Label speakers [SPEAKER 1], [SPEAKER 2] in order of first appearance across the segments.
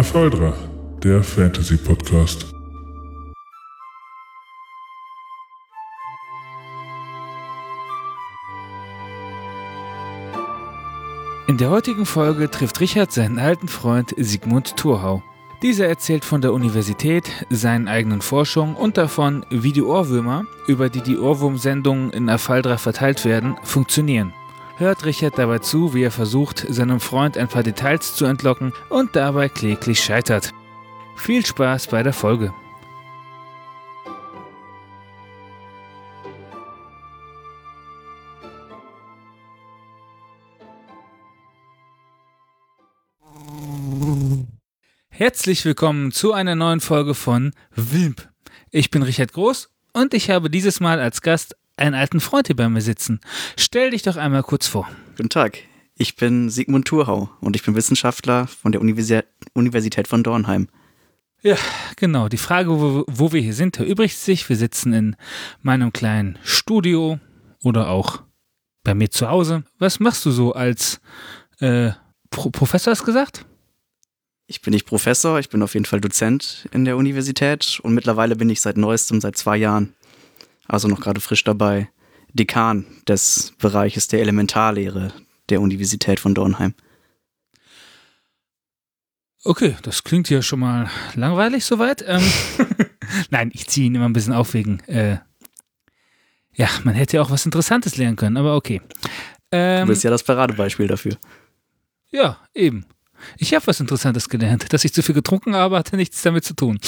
[SPEAKER 1] Ephaldra, der Fantasy-Podcast.
[SPEAKER 2] In der heutigen Folge trifft Richard seinen alten Freund Sigmund Thurhau. Dieser erzählt von der Universität, seinen eigenen Forschungen und davon, wie die Ohrwürmer, über die die Ohrwurmsendungen in Ephaldra verteilt werden, funktionieren. Hört Richard dabei zu, wie er versucht, seinem Freund ein paar Details zu entlocken und dabei kläglich scheitert. Viel Spaß bei der Folge. Herzlich willkommen zu einer neuen Folge von Wilmp. Ich bin Richard Groß und ich habe dieses Mal als Gast einen alten Freund hier bei mir sitzen. Stell dich doch einmal kurz vor.
[SPEAKER 3] Guten Tag, ich bin Sigmund Thurhau und ich bin Wissenschaftler von der Universität von Dornheim.
[SPEAKER 2] Ja, genau. Die Frage, wo wir hier sind, erübrigt sich. Wir sitzen in meinem kleinen Studio oder auch bei mir zu Hause. Was machst du so als Professor, hast du gesagt?
[SPEAKER 3] Ich bin nicht Professor, ich bin auf jeden Fall Dozent in der Universität und mittlerweile bin ich seit 2 Jahren, also noch gerade frisch dabei, Dekan des Bereiches der Elementarlehre der Universität von Dornheim.
[SPEAKER 2] Okay, das klingt ja schon mal langweilig soweit. Nein, ich ziehe ihn immer ein bisschen auf wegen, ja, man hätte ja auch was Interessantes lernen können, aber okay.
[SPEAKER 3] Du bist ja das Paradebeispiel dafür.
[SPEAKER 2] Ja, eben. Ich habe was Interessantes gelernt. Dass ich zu viel getrunken habe, hatte nichts damit zu tun.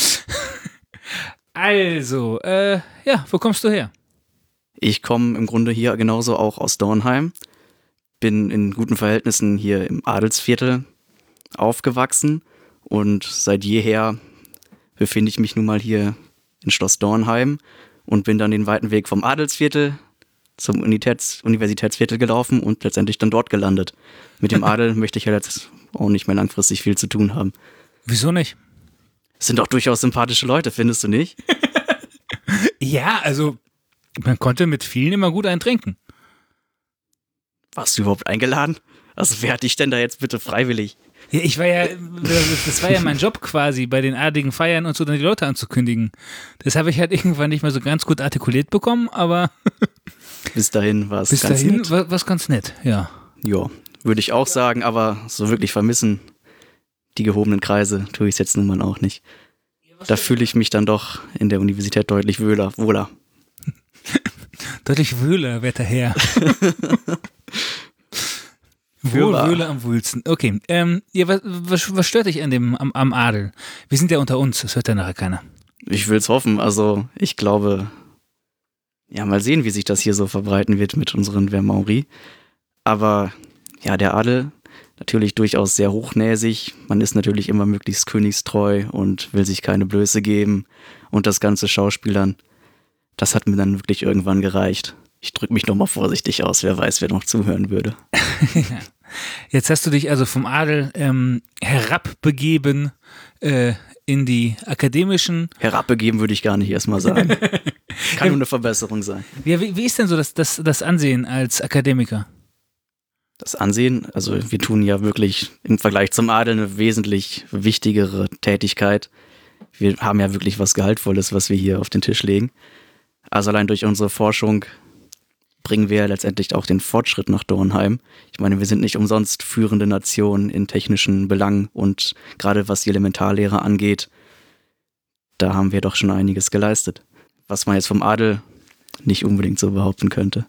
[SPEAKER 2] Also, ja, wo kommst du her?
[SPEAKER 3] Ich komme im Grunde hier genauso auch aus Dornheim. Bin in guten Verhältnissen hier im Adelsviertel aufgewachsen und seit jeher befinde ich mich nun mal hier in Schloss Dornheim und bin dann den weiten Weg vom Adelsviertel zum Universitätsviertel gelaufen und letztendlich dann dort gelandet. Mit dem Adel möchte ich ja jetzt auch nicht mehr langfristig viel zu tun haben.
[SPEAKER 2] Wieso nicht?
[SPEAKER 3] Es sind doch durchaus sympathische Leute, findest du nicht?
[SPEAKER 2] Ja, also man konnte mit vielen immer gut eintrinken.
[SPEAKER 3] Warst du überhaupt eingeladen? Also wer hat dich denn da jetzt bitte freiwillig?
[SPEAKER 2] Ja, das war ja mein Job quasi, bei den adligen Feiern und so dann die Leute anzukündigen. Das habe ich halt irgendwann nicht mehr so ganz gut artikuliert bekommen, aber
[SPEAKER 3] bis dahin war es ganz nett.
[SPEAKER 2] War es ganz nett, ja.
[SPEAKER 3] Ja, würde ich auch sagen, aber so wirklich vermissen die gehobenen Kreise tue ich es jetzt nun mal auch nicht. Da fühle ich mich dann doch in der Universität deutlich wohler.
[SPEAKER 2] Deutlich wöhler, werter Herr. Wöhler am wohlsten. Okay, ja, was stört dich am Adel? Wir sind ja unter uns, das hört ja nachher keiner.
[SPEAKER 3] Ich will's hoffen, also ich glaube, ja, mal sehen, wie sich das hier so verbreiten wird mit unseren Vermauri. Aber ja, der Adel, natürlich durchaus sehr hochnäsig. Man ist natürlich immer möglichst königstreu und will sich keine Blöße geben. Und das ganze Schauspielern, das hat mir dann wirklich irgendwann gereicht. Ich drücke mich nochmal vorsichtig aus, wer weiß, wer noch zuhören würde.
[SPEAKER 2] Jetzt hast du dich also vom Adel herabbegeben in die akademischen...
[SPEAKER 3] Herabbegeben würde ich gar nicht erstmal sagen. Kann nur eine Verbesserung sein.
[SPEAKER 2] Ja, wie ist denn so das Ansehen als Akademiker?
[SPEAKER 3] Das Ansehen, also wir tun ja wirklich im Vergleich zum Adel eine wesentlich wichtigere Tätigkeit. Wir haben ja wirklich was Gehaltvolles, was wir hier auf den Tisch legen. Also allein durch unsere Forschung bringen wir letztendlich auch den Fortschritt nach Dornheim. Ich meine, wir sind nicht umsonst führende Nation in technischen Belangen und gerade was die Elementarlehre angeht, da haben wir doch schon einiges geleistet. Was man jetzt vom Adel nicht unbedingt so behaupten könnte.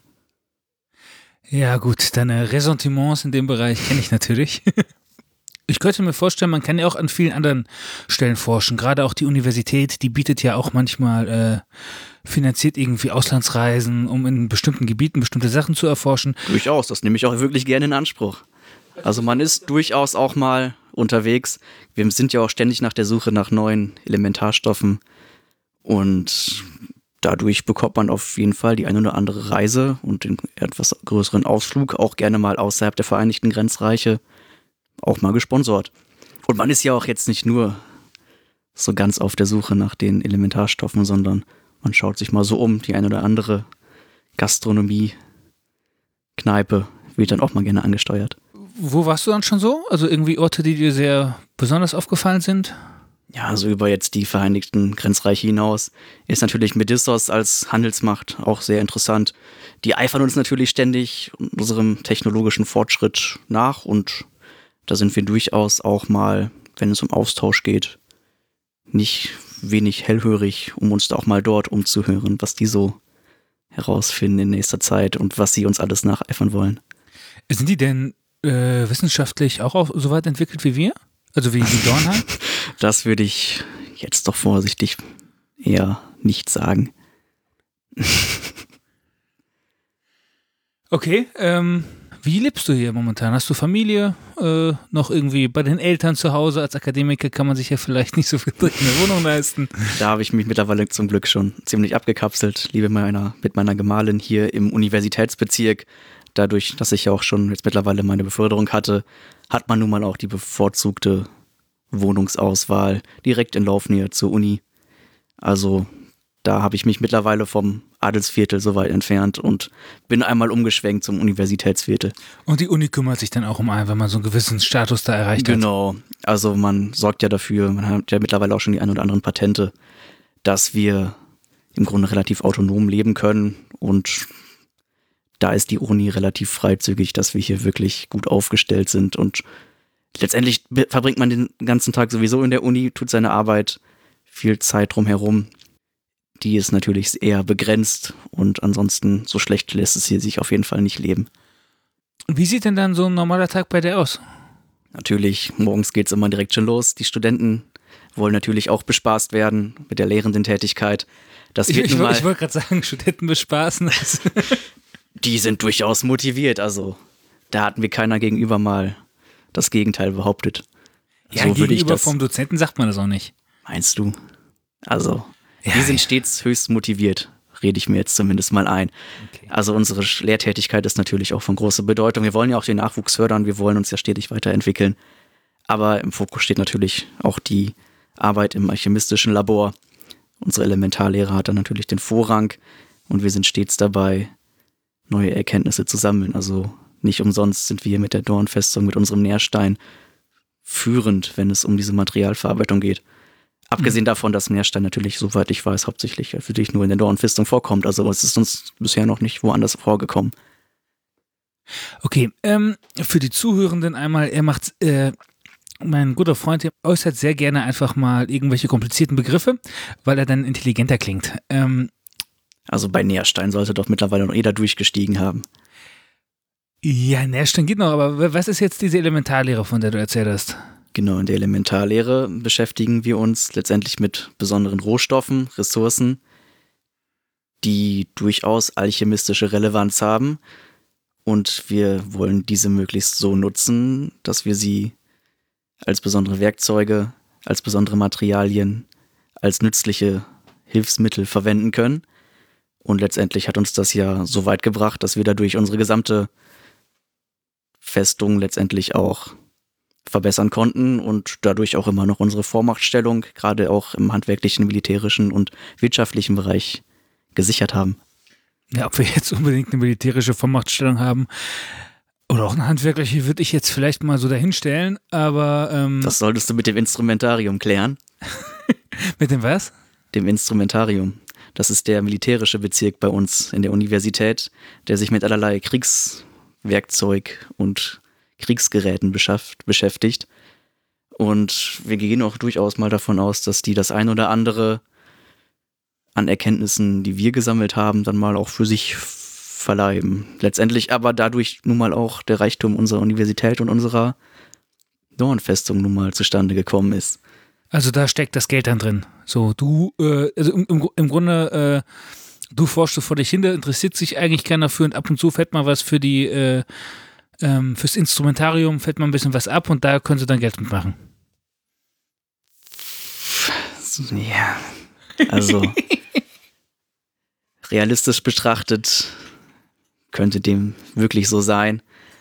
[SPEAKER 2] Ja gut, deine Ressentiments in dem Bereich kenne ich natürlich. Ich könnte mir vorstellen, man kann ja auch an vielen anderen Stellen forschen. Gerade auch die Universität, die bietet ja auch manchmal finanziert irgendwie Auslandsreisen, um in bestimmten Gebieten bestimmte Sachen zu erforschen.
[SPEAKER 3] Durchaus, das nehme ich auch wirklich gerne in Anspruch. Also man ist durchaus auch mal unterwegs. Wir sind ja auch ständig nach der Suche nach neuen Elementarstoffen und dadurch bekommt man auf jeden Fall die eine oder andere Reise und den etwas größeren Ausflug, auch gerne mal außerhalb der Vereinigten Grenzreiche, auch mal gesponsert. Und man ist ja auch jetzt nicht nur so ganz auf der Suche nach den Elementarstoffen, sondern man schaut sich mal so um, die eine oder andere Gastronomie, Kneipe wird dann auch mal gerne angesteuert.
[SPEAKER 2] wo warst du dann schon so? Also irgendwie Orte, die dir sehr besonders aufgefallen sind?
[SPEAKER 3] Ja, also über jetzt die Vereinigten Grenzreiche hinaus ist natürlich Medissos als Handelsmacht auch sehr interessant. Die eifern uns natürlich ständig unserem technologischen Fortschritt nach und da sind wir durchaus auch mal, wenn es um Austausch geht, nicht wenig hellhörig, um uns da auch mal dort umzuhören, was die so herausfinden in nächster Zeit und was sie uns alles nacheifern wollen.
[SPEAKER 2] Sind die denn wissenschaftlich auch so weit entwickelt wie wir? Also wie Dornheim?
[SPEAKER 3] Das würde ich jetzt doch vorsichtig eher nicht sagen.
[SPEAKER 2] Okay, wie lebst du hier momentan? Hast du Familie? Noch irgendwie bei den Eltern zu Hause? Als Akademiker kann man sich ja vielleicht nicht so viel durch eine Wohnung leisten.
[SPEAKER 3] Da habe ich mich mittlerweile zum Glück schon ziemlich abgekapselt. Lebe mit meiner Gemahlin hier im Universitätsbezirk. Dadurch, dass ich ja auch schon jetzt mittlerweile meine Beförderung hatte, hat man nun mal auch die bevorzugte Wohnungsauswahl direkt in Laufnähe zur Uni. Also da habe ich mich mittlerweile vom Adelsviertel so weit entfernt und bin einmal umgeschwenkt zum Universitätsviertel.
[SPEAKER 2] Und die Uni kümmert sich dann auch um einen, wenn man so einen gewissen Status da erreicht hat?
[SPEAKER 3] Genau, also man sorgt ja dafür, man hat ja mittlerweile auch schon die ein oder anderen Patente, dass wir im Grunde relativ autonom leben können und da ist die Uni relativ freizügig, dass wir hier wirklich gut aufgestellt sind und letztendlich verbringt man den ganzen Tag sowieso in der Uni, tut seine Arbeit, viel Zeit drumherum. Die ist natürlich eher begrenzt und ansonsten so schlecht lässt es hier sich auf jeden Fall nicht leben.
[SPEAKER 2] Wie sieht denn dann so ein normaler Tag bei dir aus?
[SPEAKER 3] Natürlich, morgens geht's immer direkt schon los. Die Studenten wollen natürlich auch bespaßt werden mit der lehrenden Tätigkeit.
[SPEAKER 2] Ich wollte gerade sagen, Studenten bespaßen.
[SPEAKER 3] Die sind durchaus motiviert, also da hatten wir keiner gegenüber mal das Gegenteil behauptet.
[SPEAKER 2] Ja,
[SPEAKER 3] so
[SPEAKER 2] gegenüber vom Dozenten sagt man das auch nicht.
[SPEAKER 3] Meinst du? Also, die sind stets höchst motiviert, rede ich mir jetzt zumindest mal ein.
[SPEAKER 2] Okay.
[SPEAKER 3] Also unsere Lehrtätigkeit ist natürlich auch von großer Bedeutung. Wir wollen ja auch den Nachwuchs fördern, wir wollen uns ja stetig weiterentwickeln. Aber im Fokus steht natürlich auch die Arbeit im alchemistischen Labor. Unsere Elementarlehre hat dann natürlich den Vorrang und wir sind stets dabei, neue Erkenntnisse zu sammeln. Also nicht umsonst sind wir hier mit der Dornfestung, mit unserem Nährstein führend, wenn es um diese Materialverarbeitung geht. Abgesehen davon, dass Nährstein natürlich, soweit ich weiß, hauptsächlich natürlich nur in der Dornfestung vorkommt. Also es ist uns bisher noch nicht woanders vorgekommen.
[SPEAKER 2] Okay, für die Zuhörenden einmal, mein guter Freund der äußert sehr gerne einfach mal irgendwelche komplizierten Begriffe, weil er dann intelligenter klingt.
[SPEAKER 3] Also bei Nährstein sollte doch mittlerweile noch jeder durchgestiegen haben.
[SPEAKER 2] Ja, Nährstein geht noch, aber was ist jetzt diese Elementarlehre, von der du erzählt hast?
[SPEAKER 3] Genau, in der Elementarlehre beschäftigen wir uns letztendlich mit besonderen Rohstoffen, Ressourcen, die durchaus alchemistische Relevanz haben. Und wir wollen diese möglichst so nutzen, dass wir sie als besondere Werkzeuge, als besondere Materialien, als nützliche Hilfsmittel verwenden können. Und letztendlich hat uns das ja so weit gebracht, dass wir dadurch unsere gesamte Festung letztendlich auch verbessern konnten und dadurch auch immer noch unsere Vormachtstellung, gerade auch im handwerklichen, militärischen und wirtschaftlichen Bereich gesichert haben.
[SPEAKER 2] Ja, ob wir jetzt unbedingt eine militärische Vormachtstellung haben oder auch eine handwerkliche, würde ich jetzt vielleicht mal so dahinstellen, aber...
[SPEAKER 3] Das solltest du mit dem Instrumentarium klären.
[SPEAKER 2] Mit dem was?
[SPEAKER 3] Dem Instrumentarium. Das ist der militärische Bezirk bei uns in der Universität, der sich mit allerlei Kriegswerkzeug und Kriegsgeräten beschäftigt. Und wir gehen auch durchaus mal davon aus, dass die das ein oder andere an Erkenntnissen, die wir gesammelt haben, dann mal auch für sich verleihen. Letztendlich aber dadurch nun mal auch der Reichtum unserer Universität und unserer Dornfestung nun mal zustande gekommen ist.
[SPEAKER 2] Also da steckt das Geld dann drin. So, du, also im Grunde, du forschst so vor dich hin, da interessiert sich eigentlich keiner für und ab und zu fällt mal was für die, fürs Instrumentarium fällt mal ein bisschen was ab und da können sie dann Geld mitmachen.
[SPEAKER 3] Ja, also realistisch betrachtet könnte dem wirklich so sein.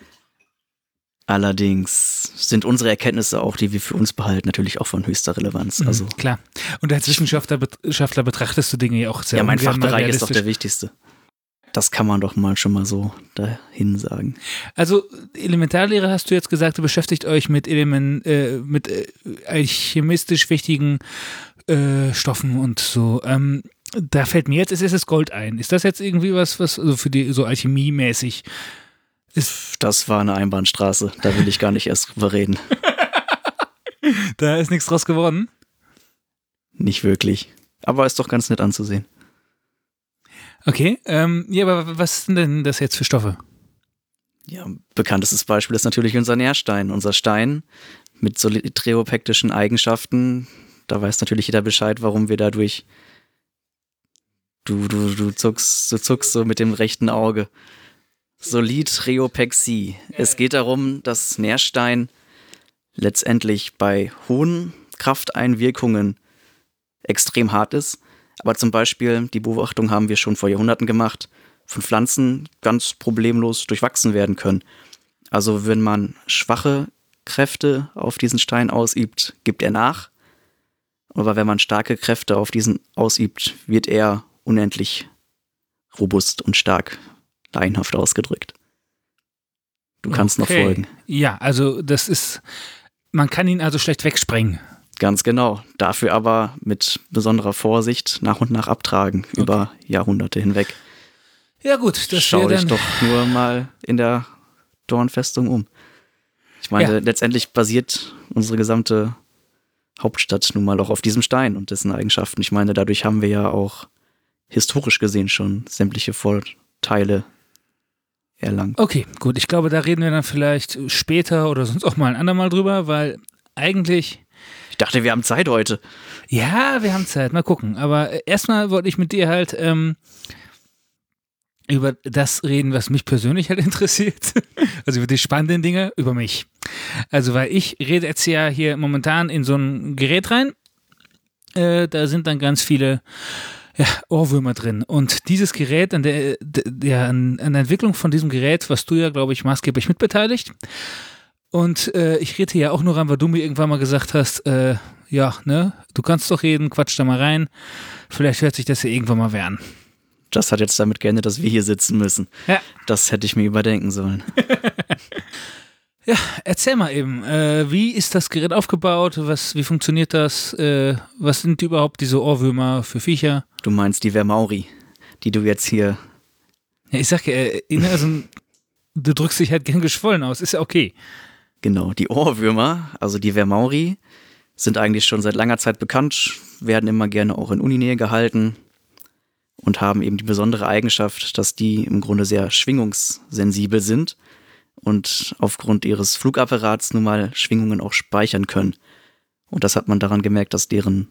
[SPEAKER 3] Allerdings sind unsere Erkenntnisse auch, die wir für uns behalten, natürlich auch von höchster Relevanz. Also
[SPEAKER 2] klar. Und als Wissenschaftler betrachtest du Dinge ja auch sehr
[SPEAKER 3] ja, mein
[SPEAKER 2] ungern
[SPEAKER 3] Fachbereich ist doch
[SPEAKER 2] realistisch.
[SPEAKER 3] der wichtigste. Das kann man doch mal schon mal so dahin sagen.
[SPEAKER 2] Also Elementarlehre hast du jetzt gesagt, ihr beschäftigt euch mit alchemistisch wichtigen Stoffen und so. Da fällt mir jetzt als erstes Gold ein. Ist das jetzt irgendwie was also für die so alchemiemäßig ist?
[SPEAKER 3] Das war eine Einbahnstraße. Da will ich gar nicht erst drüber reden.
[SPEAKER 2] Da ist nichts draus geworden?
[SPEAKER 3] Nicht wirklich. Aber ist doch ganz nett anzusehen.
[SPEAKER 2] Okay, ja, aber was sind denn das jetzt für Stoffe?
[SPEAKER 3] Ja, bekanntestes Beispiel ist natürlich unser Nährstein. Unser Stein mit solidreopektischen Eigenschaften. Da weiß natürlich jeder Bescheid, warum wir dadurch. Du zuckst so mit dem rechten Auge. Solidreopexie. Es geht darum, dass Nährstein letztendlich bei hohen Krafteinwirkungen extrem hart ist. Aber zum Beispiel, die Beobachtung haben wir schon vor Jahrhunderten gemacht, von Pflanzen ganz problemlos durchwachsen werden können. Also wenn man schwache Kräfte auf diesen Stein ausübt, gibt er nach. Aber wenn man starke Kräfte auf diesen ausübt, wird er unendlich robust und stark, laienhaft ausgedrückt. Du kannst noch folgen.
[SPEAKER 2] Ja, also das ist, man kann ihn also schlecht wegsprengen.
[SPEAKER 3] Ganz genau. Dafür aber mit besonderer Vorsicht nach und nach abtragen, über Jahrhunderte hinweg.
[SPEAKER 2] Ja gut, das
[SPEAKER 3] schau dich doch nur mal in der Dornfestung um. Ich meine, letztendlich basiert unsere gesamte Hauptstadt nun mal auch auf diesem Stein und dessen Eigenschaften. Ich meine, dadurch haben wir ja auch historisch gesehen schon sämtliche Vorteile erlangt.
[SPEAKER 2] Okay, gut. Ich glaube, da reden wir dann vielleicht später oder sonst auch mal ein andermal drüber, weil eigentlich...
[SPEAKER 3] Ich dachte, wir haben Zeit heute.
[SPEAKER 2] Ja, wir haben Zeit. Mal gucken. Aber erstmal wollte ich mit dir halt über das reden, was mich persönlich halt interessiert. Also über die spannenden Dinge, über mich. Also, weil ich rede jetzt ja hier momentan in so ein Gerät rein. Da sind dann ganz viele Ohrwürmer drin. Und dieses Gerät, an der Entwicklung von diesem Gerät, was du ja, glaube ich, maßgeblich mitbeteiligt. Und ich rede hier ja auch nur ran, weil du mir irgendwann mal gesagt hast, du kannst doch reden, quatsch da mal rein. Vielleicht hört sich das ja irgendwann mal wer an.
[SPEAKER 3] Das hat jetzt damit geendet, dass wir hier sitzen müssen. Ja. Das hätte ich mir überdenken sollen.
[SPEAKER 2] Ja, erzähl mal eben, wie ist das Gerät aufgebaut? Wie funktioniert das? Was sind überhaupt diese Ohrwürmer für Viecher?
[SPEAKER 3] Du meinst die Vermauri, die du jetzt hier...
[SPEAKER 2] Ja, ich sag ja, du drückst dich halt gern geschwollen aus, ist ja okay.
[SPEAKER 3] Genau, die Ohrwürmer, also die Vermauri, sind eigentlich schon seit langer Zeit bekannt, werden immer gerne auch in Uninähe gehalten und haben eben die besondere Eigenschaft, dass die im Grunde sehr schwingungssensibel sind und aufgrund ihres Flugapparats nun mal Schwingungen auch speichern können. Und das hat man daran gemerkt, dass deren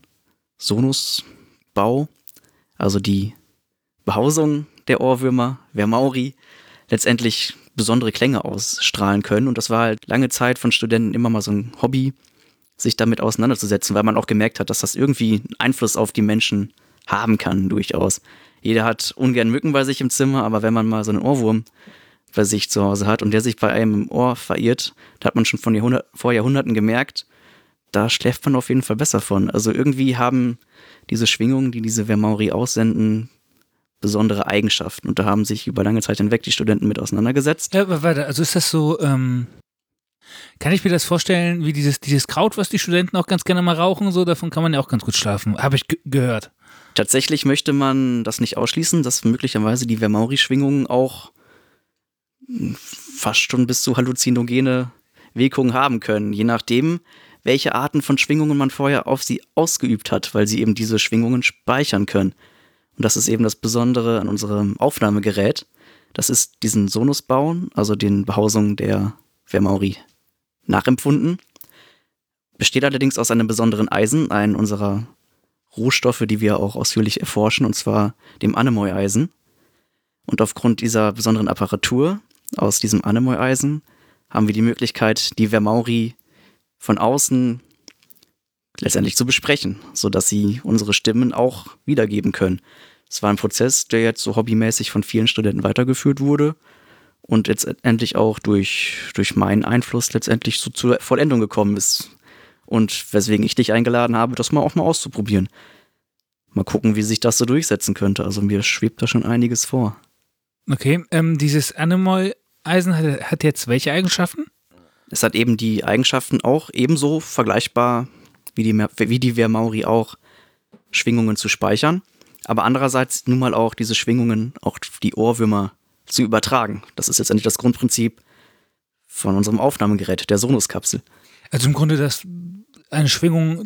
[SPEAKER 3] Sonusbau, also die Behausung der Ohrwürmer, Vermauri, letztendlich besondere Klänge ausstrahlen können. Und das war halt lange Zeit von Studenten immer mal so ein Hobby, sich damit auseinanderzusetzen, weil man auch gemerkt hat, dass das irgendwie einen Einfluss auf die Menschen haben kann, durchaus. Jeder hat ungern Mücken bei sich im Zimmer, aber wenn man mal so einen Ohrwurm bei sich zu Hause hat und der sich bei einem im Ohr verirrt, da hat man schon vor Jahrhunderten gemerkt, da schläft man auf jeden Fall besser von. Also irgendwie haben diese Schwingungen, die diese Vermauri aussenden, besondere Eigenschaften. Und da haben sich über lange Zeit hinweg die Studenten mit auseinandergesetzt.
[SPEAKER 2] Ja, aber warte, also ist das so, kann ich mir das vorstellen, wie dieses Kraut, was die Studenten auch ganz gerne mal rauchen, so, davon kann man ja auch ganz gut schlafen. Habe ich gehört.
[SPEAKER 3] Tatsächlich möchte man das nicht ausschließen, dass möglicherweise die Vermauri-Schwingungen auch fast schon bis zu halluzinogene Wirkungen haben können, je nachdem, welche Arten von Schwingungen man vorher auf sie ausgeübt hat, weil sie eben diese Schwingungen speichern können. Und das ist eben das Besondere an unserem Aufnahmegerät. Das ist diesen Sonusbau, also den Behausungen der Vermauri, nachempfunden. Besteht allerdings aus einem besonderen Eisen, einem unserer Rohstoffe, die wir auch ausführlich erforschen, und zwar dem Anemoy-Eisen. Und aufgrund dieser besonderen Apparatur aus diesem Anemoy-Eisen haben wir die Möglichkeit, die Vermauri von außen letztendlich zu besprechen, sodass sie unsere Stimmen auch wiedergeben können. Es war ein Prozess, der jetzt so hobbymäßig von vielen Studenten weitergeführt wurde und jetzt endlich auch durch meinen Einfluss letztendlich so zur Vollendung gekommen ist. Und weswegen ich dich eingeladen habe, das mal auch mal auszuprobieren. Mal gucken, wie sich das so durchsetzen könnte. Also mir schwebt da schon einiges vor.
[SPEAKER 2] Okay, dieses Anemoy-Eisen hat jetzt welche Eigenschaften?
[SPEAKER 3] Es hat eben die Eigenschaften auch ebenso vergleichbar wie die Wermauri auch, Schwingungen zu speichern, aber andererseits nun mal auch diese Schwingungen auch die Ohrwürmer zu übertragen. Das ist letztendlich das Grundprinzip von unserem Aufnahmegerät, der Sonos-Kapsel.
[SPEAKER 2] Also im Grunde, dass eine Schwingung,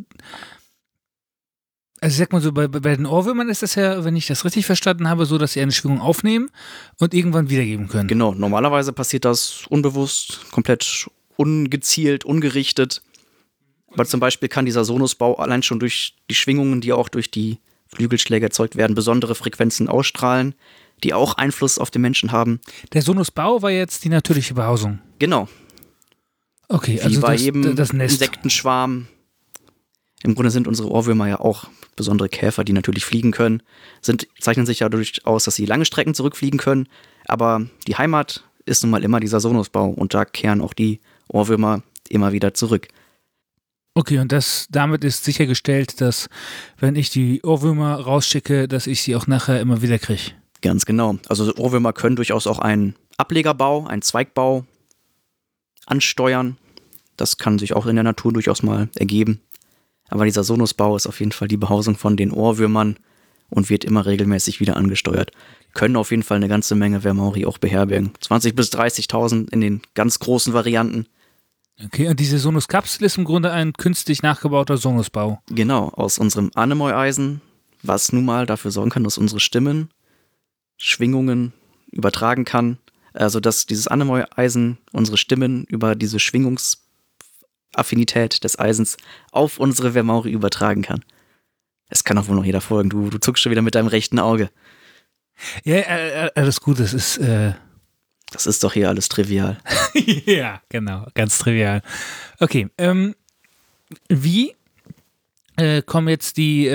[SPEAKER 2] also ich sag mal so, bei den Ohrwürmern ist das ja, wenn ich das richtig verstanden habe, so, dass sie eine Schwingung aufnehmen und irgendwann wiedergeben können.
[SPEAKER 3] Genau, normalerweise passiert das unbewusst, komplett ungezielt, ungerichtet. Aber zum Beispiel kann dieser Sonosbau allein schon durch die Schwingungen, die auch durch die Flügelschläge erzeugt werden, besondere Frequenzen ausstrahlen, die auch Einfluss auf den Menschen haben.
[SPEAKER 2] Der Sonosbau war jetzt die natürliche Behausung.
[SPEAKER 3] Genau.
[SPEAKER 2] Okay,
[SPEAKER 3] Wie
[SPEAKER 2] also
[SPEAKER 3] bei
[SPEAKER 2] das,
[SPEAKER 3] jedem
[SPEAKER 2] das Nest.
[SPEAKER 3] Insektenschwarm. Im Grunde sind unsere Ohrwürmer ja auch besondere Käfer, die natürlich fliegen können. Zeichnen sich ja dadurch aus, dass sie lange Strecken zurückfliegen können. Aber die Heimat ist nun mal immer dieser Sonosbau. Und da kehren auch die Ohrwürmer immer wieder zurück.
[SPEAKER 2] Okay, und damit ist sichergestellt, dass, wenn ich die Ohrwürmer rausschicke, dass ich sie auch nachher immer wieder kriege.
[SPEAKER 3] Ganz genau. Also Ohrwürmer können durchaus auch einen Ablegerbau, einen Zweigbau ansteuern. Das kann sich auch in der Natur durchaus mal ergeben. Aber dieser Sonosbau ist auf jeden Fall die Behausung von den Ohrwürmern und wird immer regelmäßig wieder angesteuert. Können auf jeden Fall eine ganze Menge Wermauri auch beherbergen. 20.000 bis 30.000 in den ganz großen Varianten.
[SPEAKER 2] Okay, und diese Sonos-Kapsel ist im Grunde ein künstlich nachgebauter Sonosbau.
[SPEAKER 3] Genau, aus unserem Anemoy-Eisen, was nun mal dafür sorgen kann, dass unsere Stimmen Schwingungen übertragen kann. Also, dass dieses Anemoy-Eisen unsere Stimmen über diese Schwingungsaffinität des Eisens auf unsere Wermauri übertragen kann. Es kann auch wohl noch jeder folgen. Du zuckst schon wieder mit deinem rechten Auge.
[SPEAKER 2] Ja, alles gut, das ist...
[SPEAKER 3] Das ist doch hier alles trivial.
[SPEAKER 2] Ja, genau, ganz trivial. Okay, wie kommen jetzt die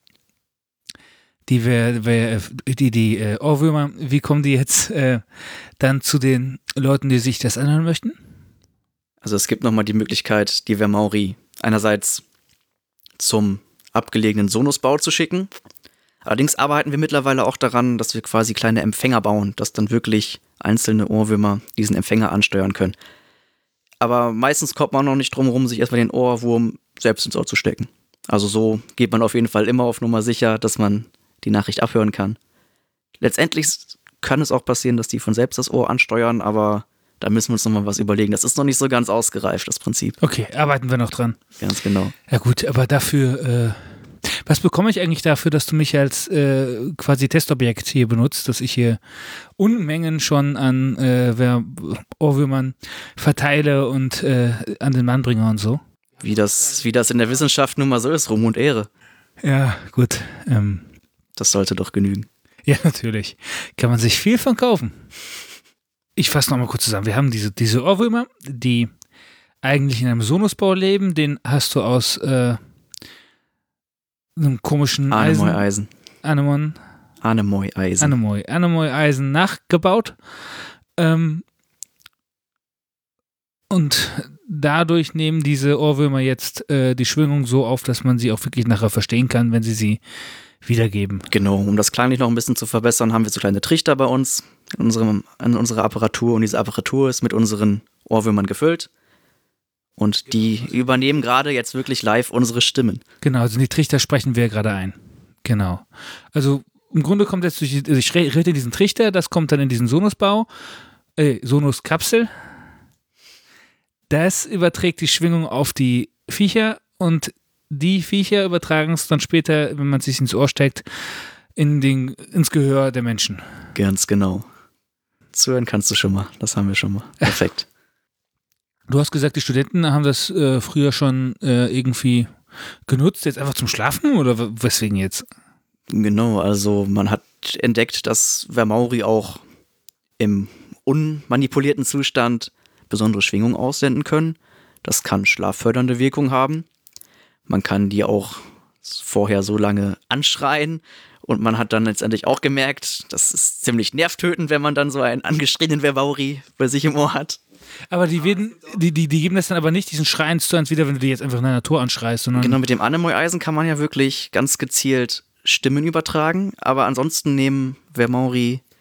[SPEAKER 2] Ohrwürmer, wie kommen die jetzt dann zu den Leuten, die sich das anhören möchten?
[SPEAKER 3] Also es gibt nochmal die Möglichkeit, die Wermauri einerseits zum abgelegenen Sonosbau zu schicken. Allerdings arbeiten wir mittlerweile auch daran, dass wir quasi kleine Empfänger bauen, dass dann wirklich einzelne Ohrwürmer diesen Empfänger ansteuern können. Aber meistens kommt man noch nicht drum herum, sich erstmal den Ohrwurm selbst ins Ohr zu stecken. Also so geht man auf jeden Fall immer auf Nummer sicher, dass man die Nachricht abhören kann. Letztendlich kann es auch passieren, dass die von selbst das Ohr ansteuern, aber da müssen wir uns nochmal was überlegen. Das ist noch nicht so ganz ausgereift, das Prinzip.
[SPEAKER 2] Okay, arbeiten wir noch dran.
[SPEAKER 3] Ganz genau.
[SPEAKER 2] Ja gut, aber dafür... was bekomme ich eigentlich dafür, dass du mich als quasi Testobjekt hier benutzt, dass ich hier Unmengen schon an Ohrwürmern verteile und an den Mann bringe und so?
[SPEAKER 3] Wie das in der Wissenschaft nun mal so ist, Ruhm und Ehre.
[SPEAKER 2] Ja, gut.
[SPEAKER 3] Das sollte doch genügen.
[SPEAKER 2] Ja, natürlich. Kann man sich viel von kaufen. Ich fasse nochmal kurz zusammen. Wir haben diese Ohrwürmer, die eigentlich in einem Sonosbau leben. Den hast du aus einem komischen
[SPEAKER 3] Anemoy-Eisen.
[SPEAKER 2] Anemoy-Eisen. Anemoy-Eisen nachgebaut. Und dadurch nehmen diese Ohrwürmer jetzt die Schwingung so auf, dass man sie auch wirklich nachher verstehen kann, wenn sie wiedergeben.
[SPEAKER 3] Genau, um das klanglich noch ein bisschen zu verbessern, haben wir so kleine Trichter bei uns in unserer Apparatur. Und diese Apparatur ist mit unseren Ohrwürmern gefüllt. Und die übernehmen gerade jetzt wirklich live unsere Stimmen.
[SPEAKER 2] Genau, also die Trichter sprechen wir gerade ein. Genau. Also im Grunde kommt jetzt ich rede diesen Trichter, das kommt dann in diesen Sonosbau, Sonos-Kapsel. Das überträgt die Schwingung auf die Viecher und die Viecher übertragen es dann später, wenn man es sich ins Ohr steckt, ins Gehör der Menschen.
[SPEAKER 3] Ganz genau. Zuhören kannst du schon mal, das haben wir schon mal. Perfekt.
[SPEAKER 2] Du hast gesagt, die Studenten haben das früher schon irgendwie genutzt, jetzt einfach zum Schlafen oder weswegen jetzt?
[SPEAKER 3] Genau, also man hat entdeckt, dass Wermauri auch im unmanipulierten Zustand besondere Schwingungen aussenden können. Das kann schlaffördernde Wirkung haben. Man kann die auch vorher so lange anschreien und man hat dann letztendlich auch gemerkt, das ist ziemlich nervtötend, wenn man dann so einen angeschrienen Wermauri bei sich im Ohr hat.
[SPEAKER 2] Aber die geben das dann aber nicht diesen Schrei 1:1 wieder, wenn du die jetzt einfach in der Natur anschreist, sondern...
[SPEAKER 3] Genau, mit dem Anemoy-Eisen kann man ja wirklich ganz gezielt Stimmen übertragen, aber ansonsten nehmen Wermauri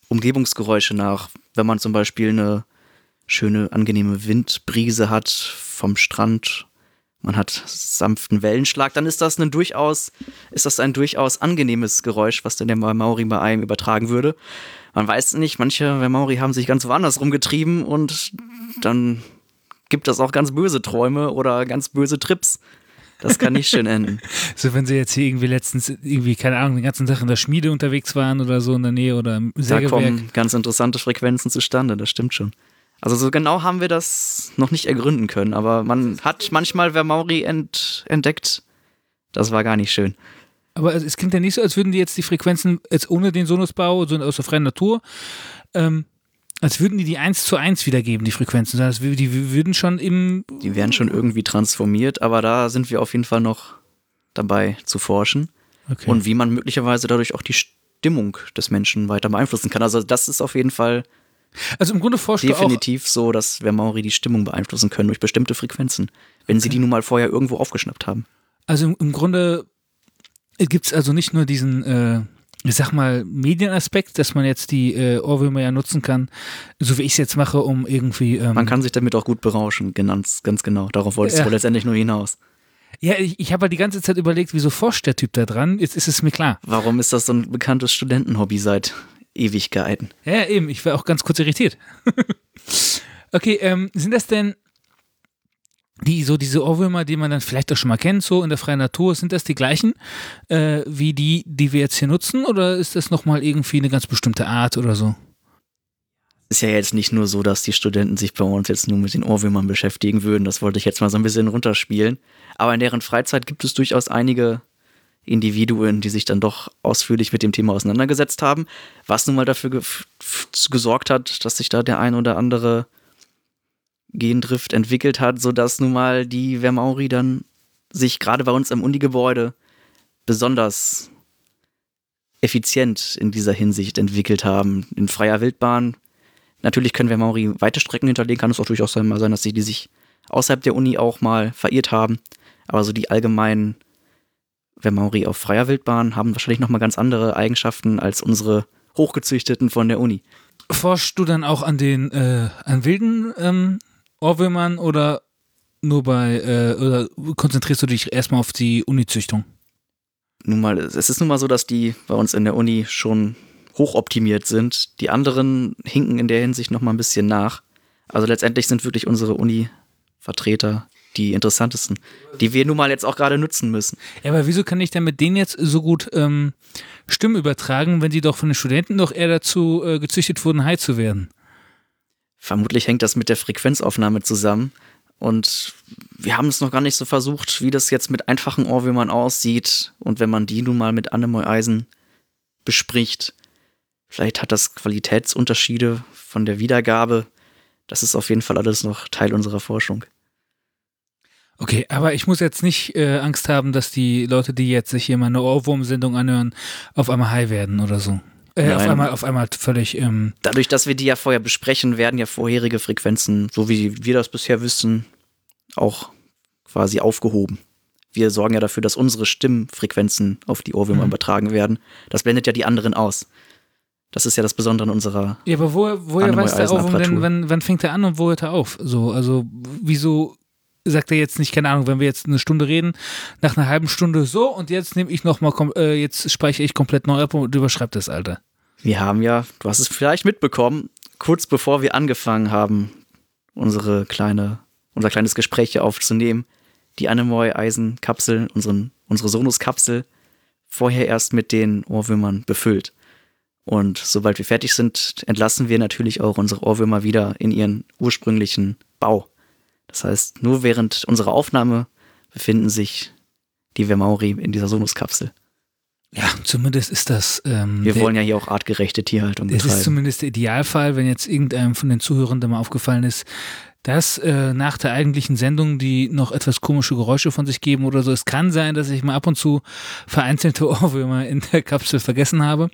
[SPEAKER 3] Umgebungsgeräusche nach. Wenn man zum Beispiel eine schöne, angenehme Windbrise hat vom Strand, man hat sanften Wellenschlag, dann ist das ein durchaus angenehmes Geräusch, was dann der Waimauri bei einem übertragen würde. Man weiß nicht, manche Waimauri haben sich ganz woanders rumgetrieben und dann gibt es auch ganz böse Träume oder ganz böse Trips. Das kann nicht schön enden.
[SPEAKER 2] So, wenn sie jetzt hier irgendwie letztens, keine Ahnung, den ganzen Tag in der Schmiede unterwegs waren oder so in der Nähe oder im Sägewerk.
[SPEAKER 3] Da kommen ganz interessante Frequenzen zustande, das stimmt schon. Also so genau haben wir das noch nicht ergründen können, aber man hat manchmal Waimauri entdeckt. Das war gar nicht schön.
[SPEAKER 2] Aber es klingt ja nicht so, als würden die jetzt die Frequenzen, jetzt ohne den Sonusbau, so aus der freien Natur, als würden die 1:1 wiedergeben, die Frequenzen. Die würden schon Die
[SPEAKER 3] werden schon irgendwie transformiert, aber da sind wir auf jeden Fall noch dabei zu forschen.
[SPEAKER 2] Okay.
[SPEAKER 3] Und wie man möglicherweise dadurch auch die Stimmung des Menschen weiter beeinflussen kann. Also das ist auf jeden Fall
[SPEAKER 2] also im Grunde forscht du auch
[SPEAKER 3] definitiv so, dass Waimauri die Stimmung beeinflussen können durch bestimmte Frequenzen, wenn sie die nun mal vorher irgendwo aufgeschnappt haben.
[SPEAKER 2] Also im Grunde gibt es also nicht nur diesen, ich sag mal, Medienaspekt, dass man jetzt die Ohrwürmer ja nutzen kann, so wie ich es jetzt mache, um irgendwie
[SPEAKER 3] man kann sich damit auch gut berauschen, ganz genau. Darauf wolltest du letztendlich nur hinaus.
[SPEAKER 2] Ja, ich habe halt die ganze Zeit überlegt, wieso forscht der Typ da dran? Jetzt ist es mir klar.
[SPEAKER 3] Warum ist das so ein bekanntes Studentenhobby seit Ewigkeiten?
[SPEAKER 2] Ja, eben, ich war auch ganz kurz irritiert. Okay, sind das denn diese Ohrwürmer, die man dann vielleicht auch schon mal kennt, so in der freien Natur, sind das die gleichen wie die wir jetzt hier nutzen oder ist das nochmal irgendwie eine ganz bestimmte Art oder so?
[SPEAKER 3] Ist ja jetzt nicht nur so, dass die Studenten sich bei uns jetzt nur mit den Ohrwürmern beschäftigen würden, das wollte ich jetzt mal so ein bisschen runterspielen, aber in deren Freizeit gibt es durchaus einige Individuen, die sich dann doch ausführlich mit dem Thema auseinandergesetzt haben, was nun mal dafür gesorgt hat, dass sich da der ein oder andere Gendrift entwickelt hat, sodass nun mal die Waimauri dann sich gerade bei uns im Uni-Gebäude besonders effizient in dieser Hinsicht entwickelt haben. In freier Wildbahn, natürlich können Waimauri weite Strecken hinterlegen, kann es auch durchaus mal sein, dass die sich außerhalb der Uni auch mal verirrt haben, aber so die allgemeinen Waimauri auf freier Wildbahn haben wahrscheinlich nochmal ganz andere Eigenschaften als unsere Hochgezüchteten von der Uni.
[SPEAKER 2] Forschst du dann auch an den an wilden Ohrwürmern oder nur oder konzentrierst du dich erstmal auf die Uni-Züchtung?
[SPEAKER 3] Es ist nun mal so, dass die bei uns in der Uni schon hochoptimiert sind. Die anderen hinken in der Hinsicht nochmal ein bisschen nach. Also letztendlich sind wirklich unsere Uni-Vertreter die interessantesten, die wir nun mal jetzt auch gerade nutzen müssen.
[SPEAKER 2] Ja, aber wieso kann ich denn mit denen jetzt so gut Stimmen übertragen, wenn die doch von den Studenten doch eher dazu gezüchtet wurden, high zu werden?
[SPEAKER 3] Vermutlich hängt das mit der Frequenzaufnahme zusammen und wir haben es noch gar nicht so versucht, wie das jetzt mit einfachen Ohrwürmern aussieht und wenn man die nun mal mit Anemoy-Eisen bespricht. Vielleicht hat das Qualitätsunterschiede von der Wiedergabe. Das ist auf jeden Fall alles noch Teil unserer Forschung.
[SPEAKER 2] Okay, aber ich muss jetzt nicht Angst haben, dass die Leute, die jetzt sich hier mal eine Ohrwurm-Sendung anhören, auf einmal high werden oder so. Auf einmal völlig.
[SPEAKER 3] Dadurch, dass wir die ja vorher besprechen, werden ja vorherige Frequenzen, so wie wir das bisher wissen, auch quasi aufgehoben. Wir sorgen ja dafür, dass unsere Stimmfrequenzen auf die Ohrwürmer übertragen werden. Das blendet ja die anderen aus. Das ist ja das Besondere an unserer.
[SPEAKER 2] Ja, aber woher weiß der Ohrwurm denn, wann fängt er an und wo hört er auf? So, also wieso sagt er jetzt nicht, keine Ahnung, wenn wir jetzt eine Stunde reden, nach einer halben Stunde so und jetzt nehme ich nochmal, jetzt speichere ich komplett neu ab und überschreibe das, Alter. Wir
[SPEAKER 3] haben ja, du hast es vielleicht mitbekommen, kurz bevor wir angefangen haben, unser kleines Gespräch hier aufzunehmen, die Anemoy-Eisenkapsel, unsere Sonus-Kapsel, vorher erst mit den Ohrwürmern befüllt. Und sobald wir fertig sind, entlassen wir natürlich auch unsere Ohrwürmer wieder in ihren ursprünglichen Bau. Das heißt, nur während unserer Aufnahme befinden sich die Waimauri in dieser Sonus-Kapsel.
[SPEAKER 2] Ja, zumindest ist das.
[SPEAKER 3] Wir wollen ja hier auch artgerechte Tierhaltung betreiben.
[SPEAKER 2] Das ist zumindest der Idealfall, wenn jetzt irgendeinem von den Zuhörenden mal aufgefallen ist, dass nach der eigentlichen Sendung die noch etwas komische Geräusche von sich geben oder so. Es kann sein, dass ich mal ab und zu vereinzelte Ohrwürmer in der Kapsel vergessen habe.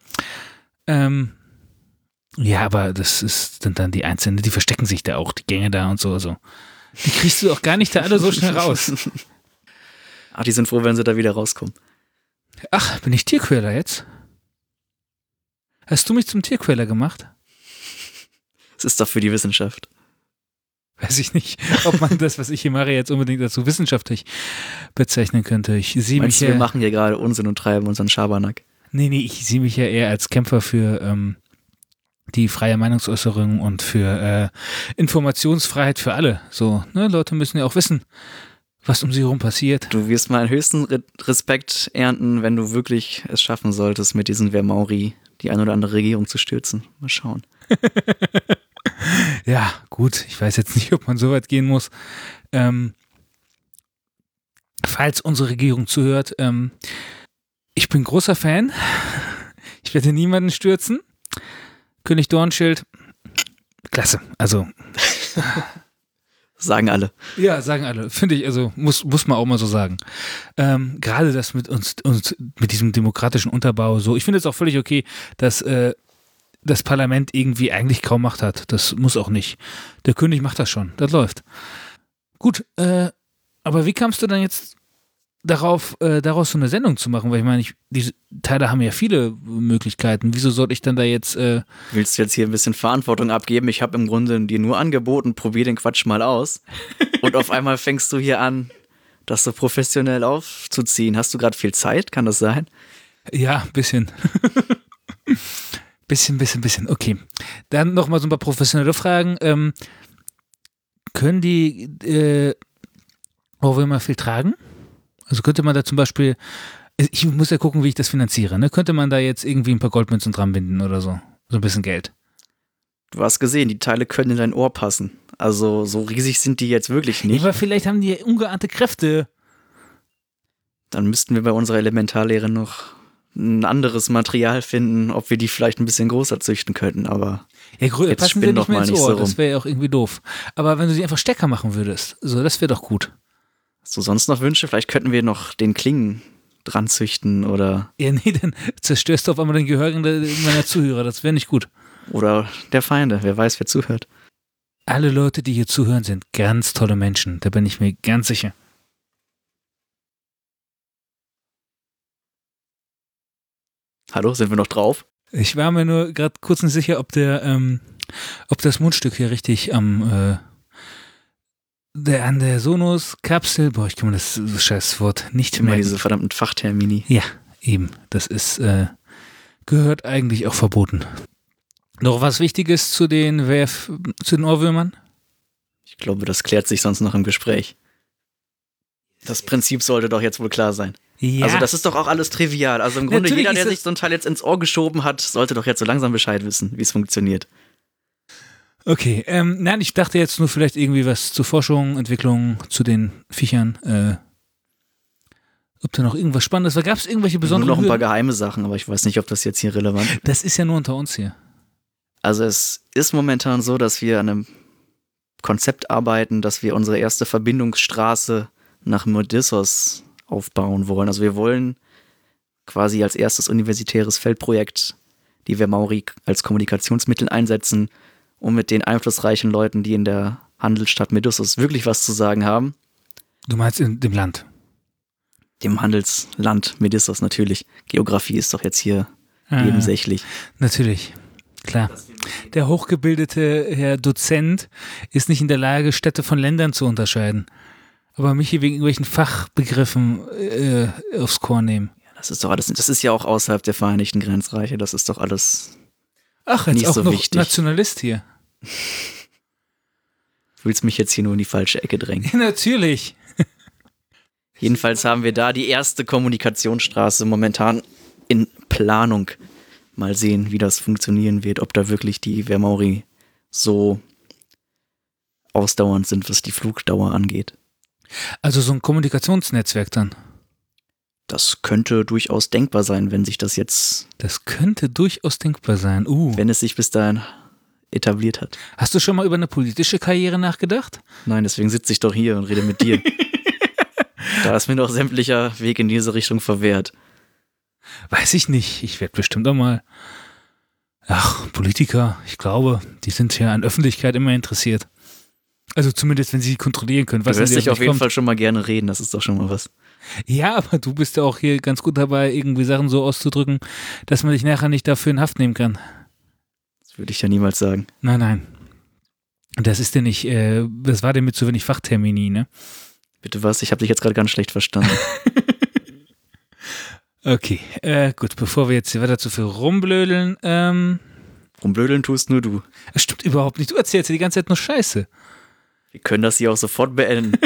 [SPEAKER 2] Ja, aber das sind dann die Einzelnen, die verstecken sich da auch, die Gänge da und so. Also. Die kriegst du auch gar nicht da alle so schnell raus.
[SPEAKER 3] Ach, die sind froh, wenn sie da wieder rauskommen.
[SPEAKER 2] Ach, bin ich Tierquäler jetzt? Hast du mich zum Tierquäler gemacht?
[SPEAKER 3] Es ist doch für die Wissenschaft.
[SPEAKER 2] Weiß ich nicht, ob man das, was ich hier mache, jetzt unbedingt dazu wissenschaftlich bezeichnen könnte. Ich sehe mich
[SPEAKER 3] Wir machen hier gerade Unsinn und treiben unseren Schabernack.
[SPEAKER 2] Nee, ich sehe mich ja eher als Kämpfer für die freie Meinungsäußerung und für Informationsfreiheit für alle. So, ne, Leute müssen ja auch wissen, was um sie herum passiert.
[SPEAKER 3] Du wirst meinen höchsten Respekt ernten, wenn du wirklich es schaffen solltest, mit diesen Wehrmauri die eine oder andere Regierung zu stürzen. Mal schauen.
[SPEAKER 2] Ja, gut, ich weiß jetzt nicht, ob man so weit gehen muss. Falls unsere Regierung zuhört, ich bin großer Fan. Ich werde niemanden stürzen. König Dornschild, klasse. Also
[SPEAKER 3] sagen alle.
[SPEAKER 2] Ja, sagen alle. Finde ich, also muss man auch mal so sagen. Gerade das mit uns mit diesem demokratischen Unterbau so. Ich finde es auch völlig okay, dass das Parlament irgendwie eigentlich kaum Macht hat. Das muss auch nicht. Der König macht das schon. Das läuft. Gut, aber wie kamst du dann jetzt darauf, daraus so eine Sendung zu machen? Weil ich meine, diese Teile haben ja viele Möglichkeiten. Wieso sollte ich dann da jetzt...
[SPEAKER 3] Willst du jetzt hier ein bisschen Verantwortung abgeben? Ich habe im Grunde dir nur angeboten, probier den Quatsch mal aus. Und auf einmal fängst du hier an, das so professionell aufzuziehen. Hast du gerade viel Zeit? Kann das sein?
[SPEAKER 2] Ja, ein bisschen. Bisschen. Okay. Dann nochmal so ein paar professionelle Fragen. Können die Ohrwürmer viel tragen? Also könnte man da zum Beispiel, ich muss ja gucken, wie ich das finanziere, ne? Könnte man da jetzt irgendwie ein paar Goldmünzen dran binden oder so? So ein bisschen Geld.
[SPEAKER 3] Du hast gesehen, die Teile können in dein Ohr passen. Also so riesig sind die jetzt wirklich nicht.
[SPEAKER 2] Ja, aber vielleicht haben die ja ungeahnte Kräfte.
[SPEAKER 3] Dann müssten wir bei unserer Elementarlehre noch ein anderes Material finden, ob wir die vielleicht ein bisschen größer züchten könnten, aber
[SPEAKER 2] ja,
[SPEAKER 3] jetzt
[SPEAKER 2] passen sie
[SPEAKER 3] spinn
[SPEAKER 2] nicht
[SPEAKER 3] doch
[SPEAKER 2] mehr
[SPEAKER 3] mal
[SPEAKER 2] ins
[SPEAKER 3] nicht
[SPEAKER 2] Ohr,
[SPEAKER 3] so rum.
[SPEAKER 2] das wäre ja auch irgendwie doof. Aber wenn du sie einfach Stecker machen würdest, so, das wäre doch gut.
[SPEAKER 3] Hast du sonst noch Wünsche? Vielleicht könnten wir noch den Klingen dran züchten oder...
[SPEAKER 2] Ja, nee, dann zerstörst du auf einmal den Gehör meiner Zuhörer, das wäre nicht gut.
[SPEAKER 3] Oder der Feinde, wer weiß, wer zuhört.
[SPEAKER 2] Alle Leute, die hier zuhören, sind ganz tolle Menschen, da bin ich mir ganz sicher.
[SPEAKER 3] Hallo, sind wir noch drauf?
[SPEAKER 2] Ich war mir nur gerade kurz nicht sicher, ob das Mundstück hier richtig an der Sonos-Kapsel, boah, ich kann mir das Scheißwort nicht
[SPEAKER 3] Immer
[SPEAKER 2] merken.
[SPEAKER 3] diese verdammten Fachtermini.
[SPEAKER 2] Ja, eben. Das ist, gehört eigentlich auch verboten. Noch was Wichtiges zu den Ohrwürmern?
[SPEAKER 3] Ich glaube, das klärt sich sonst noch im Gespräch. Das Prinzip sollte doch jetzt wohl klar sein.
[SPEAKER 2] Ja.
[SPEAKER 3] Also das ist doch auch alles trivial. Also im Grunde
[SPEAKER 2] Natürlich
[SPEAKER 3] jeder, der
[SPEAKER 2] ist
[SPEAKER 3] sich so ein Teil jetzt ins Ohr geschoben hat, sollte doch jetzt so langsam Bescheid wissen, wie es funktioniert.
[SPEAKER 2] Okay, nein, ich dachte jetzt nur vielleicht irgendwie was zur Forschung, Entwicklung, zu den Viechern, ob da noch irgendwas Spannendes war. Gab es irgendwelche besonderen
[SPEAKER 3] Nur noch ein paar
[SPEAKER 2] Hürden?
[SPEAKER 3] geheime Sachen, aber ich weiß nicht, ob das jetzt hier relevant ist.
[SPEAKER 2] Das ist ja nur unter uns hier.
[SPEAKER 3] Also es ist momentan so, dass wir an einem Konzept arbeiten, dass wir unsere erste Verbindungsstraße nach Modissos aufbauen wollen. Also wir wollen quasi als erstes universitäres Feldprojekt die Wehrmauri als Kommunikationsmittel einsetzen, um mit den einflussreichen Leuten, die in der Handelsstadt Medussos wirklich was zu sagen haben.
[SPEAKER 2] Du meinst in dem Land?
[SPEAKER 3] Dem Handelsland Medussos natürlich. Geografie ist doch jetzt hier nebensächlich.
[SPEAKER 2] Natürlich, klar. Der hochgebildete Herr Dozent ist nicht in der Lage, Städte von Ländern zu unterscheiden. Aber mich hier wegen irgendwelchen Fachbegriffen aufs Korn nehmen.
[SPEAKER 3] Das ist doch alles, das ist ja auch außerhalb der Vereinigten Grenzreiche, das ist doch alles
[SPEAKER 2] Ach, jetzt
[SPEAKER 3] nicht
[SPEAKER 2] auch
[SPEAKER 3] so
[SPEAKER 2] noch
[SPEAKER 3] wichtig.
[SPEAKER 2] Nationalist hier.
[SPEAKER 3] Du willst mich jetzt hier nur in die falsche Ecke drängen.
[SPEAKER 2] Natürlich.
[SPEAKER 3] Jedenfalls haben wir da die erste Kommunikationsstraße momentan in Planung. Mal sehen, wie das funktionieren wird, ob da wirklich die Wehrmauri so ausdauernd sind, was die Flugdauer angeht.
[SPEAKER 2] Also so ein Kommunikationsnetzwerk dann.
[SPEAKER 3] Das könnte durchaus denkbar sein, wenn sich das jetzt,
[SPEAKER 2] Das könnte durchaus denkbar sein.
[SPEAKER 3] wenn es sich bis dahin etabliert hat.
[SPEAKER 2] Hast du schon mal über eine politische Karriere nachgedacht?
[SPEAKER 3] Nein, deswegen sitze ich doch hier und rede mit dir. Da ist mir doch sämtlicher Weg in diese Richtung verwehrt.
[SPEAKER 2] Weiß ich nicht. Ich werde bestimmt auch mal. Ach, Politiker, ich glaube, die sind ja an Öffentlichkeit immer interessiert. Also zumindest, wenn sie kontrollieren können. Was
[SPEAKER 3] Du hörst
[SPEAKER 2] in dir
[SPEAKER 3] dich auf jeden
[SPEAKER 2] kommt.
[SPEAKER 3] Fall schon mal gerne reden, das ist doch schon mal was.
[SPEAKER 2] Ja, aber du bist ja auch hier ganz gut dabei, irgendwie Sachen so auszudrücken, dass man dich nachher nicht dafür in Haft nehmen kann.
[SPEAKER 3] Das würde ich ja niemals sagen.
[SPEAKER 2] Nein. Das ist ja nicht, das war dir mit zu wenig Fachtermini, ne?
[SPEAKER 3] Bitte was? Ich habe dich jetzt gerade ganz schlecht verstanden.
[SPEAKER 2] Okay, gut, bevor wir jetzt hier weiter zu viel rumblödeln,
[SPEAKER 3] Rumblödeln tust nur du.
[SPEAKER 2] das stimmt überhaupt nicht. Du erzählst ja die ganze Zeit nur Scheiße.
[SPEAKER 3] Wir können das hier auch sofort beenden.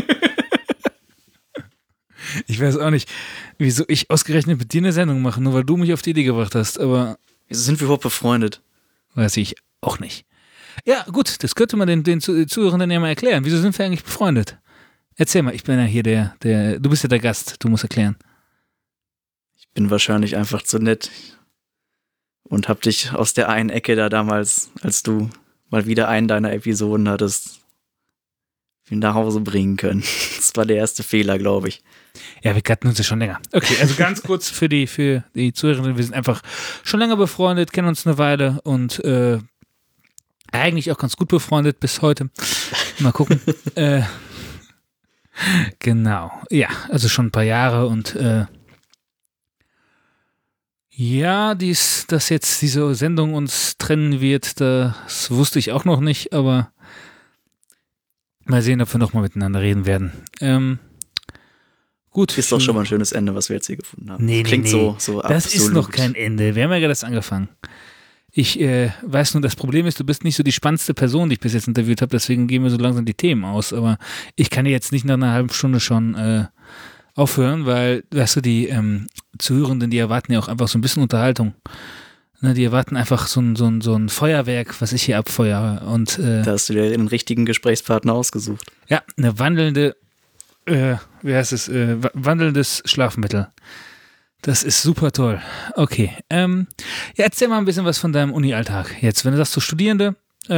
[SPEAKER 2] Ich weiß auch nicht, wieso ich ausgerechnet mit dir eine Sendung mache, nur weil du mich auf die Idee gebracht hast, aber
[SPEAKER 3] Wieso sind wir überhaupt befreundet?
[SPEAKER 2] weiß ich auch nicht. Ja, gut, das könnte man den Zuhörenden ja mal erklären. Wieso sind wir eigentlich befreundet? Erzähl mal, ich bin ja hier du bist ja der Gast, du musst erklären.
[SPEAKER 3] Ich bin wahrscheinlich einfach zu nett und hab dich aus der einen Ecke da damals, als du mal wieder einen deiner Episoden hattest, nach Hause bringen können. Das war der erste Fehler, glaube ich.
[SPEAKER 2] Ja, wir kannten uns ja schon länger. Okay, also ganz kurz für die Zuhörerinnen, wir sind einfach schon länger befreundet, kennen uns eine Weile und eigentlich auch ganz gut befreundet bis heute. Mal gucken. Genau, ja, also schon ein paar Jahre und ja, dass jetzt diese Sendung uns trennen wird, das wusste ich auch noch nicht, aber mal sehen, ob wir nochmal miteinander reden werden. Gut.
[SPEAKER 3] Ist doch schon mal ein schönes Ende, was wir jetzt hier gefunden haben.
[SPEAKER 2] Nee,
[SPEAKER 3] Klingt
[SPEAKER 2] nee.
[SPEAKER 3] so
[SPEAKER 2] Das
[SPEAKER 3] absolut.
[SPEAKER 2] ist noch kein Ende. Wir haben ja gerade erst angefangen. Ich weiß nur, das Problem ist, du bist nicht so die spannendste Person, die ich bis jetzt interviewt habe, deswegen gehen wir so langsam die Themen aus. Aber ich kann jetzt nicht nach einer halben Stunde schon aufhören, weil, weißt du, die Zuhörenden, die erwarten ja auch einfach so ein bisschen Unterhaltung. Ne, die erwarten einfach so ein Feuerwerk, was ich hier abfeuere. Und,
[SPEAKER 3] Da hast du dir den richtigen Gesprächspartner ausgesucht.
[SPEAKER 2] ja, eine wandelnde, wandelndes Schlafmittel. Das ist super toll. Okay. Ja, erzähl mal ein bisschen was von deinem Uni-Alltag. Jetzt, wenn du sagst, du Studierende,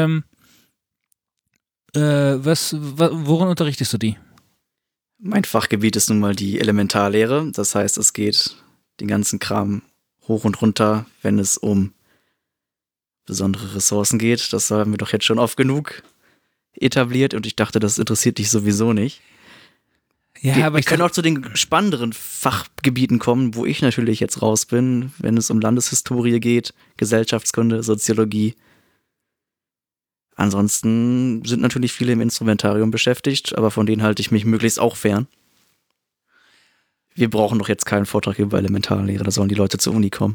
[SPEAKER 2] worin unterrichtest du die?
[SPEAKER 3] Mein Fachgebiet ist nun mal die Elementarlehre. Das heißt, es geht den ganzen Kram hoch und runter, wenn es um besondere Ressourcen geht. Das haben wir doch jetzt schon oft genug etabliert und ich dachte, das interessiert dich sowieso nicht.
[SPEAKER 2] Ja,
[SPEAKER 3] wir
[SPEAKER 2] aber ich
[SPEAKER 3] können auch zu den spannenderen Fachgebieten kommen, wo ich natürlich jetzt raus bin, wenn es um Landeshistorie geht, Gesellschaftskunde, Soziologie. Ansonsten sind natürlich viele im Instrumentarium beschäftigt, aber von denen halte ich mich möglichst auch fern. Wir brauchen doch jetzt keinen Vortrag über Elementarlehre, da sollen die Leute zur Uni kommen.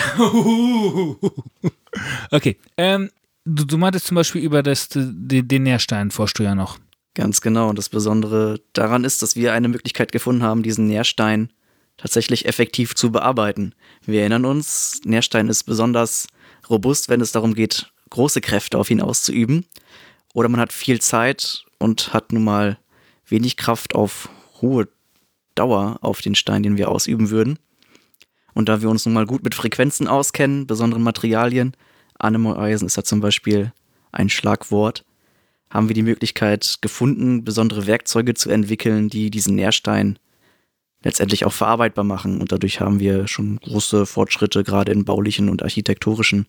[SPEAKER 2] Okay, du meintest zum Beispiel über den Nährstein forschst du ja noch.
[SPEAKER 3] Ganz genau. Und das Besondere daran ist, dass wir eine Möglichkeit gefunden haben, diesen Nährstein tatsächlich effektiv zu bearbeiten. Wir erinnern uns, Nährstein ist besonders robust, wenn es darum geht, große Kräfte auf ihn auszuüben. Oder man hat viel Zeit und hat nun mal wenig Kraft auf hohe Dauer auf den Stein, den wir ausüben würden. Und da wir uns nun mal gut mit Frequenzen auskennen, besonderen Materialien, Anemoeisen ist da zum Beispiel ein Schlagwort, haben wir die Möglichkeit gefunden, besondere Werkzeuge zu entwickeln, die diesen Nährstein letztendlich auch verarbeitbar machen. Und dadurch haben wir schon große Fortschritte, gerade in baulichen und architektonischen,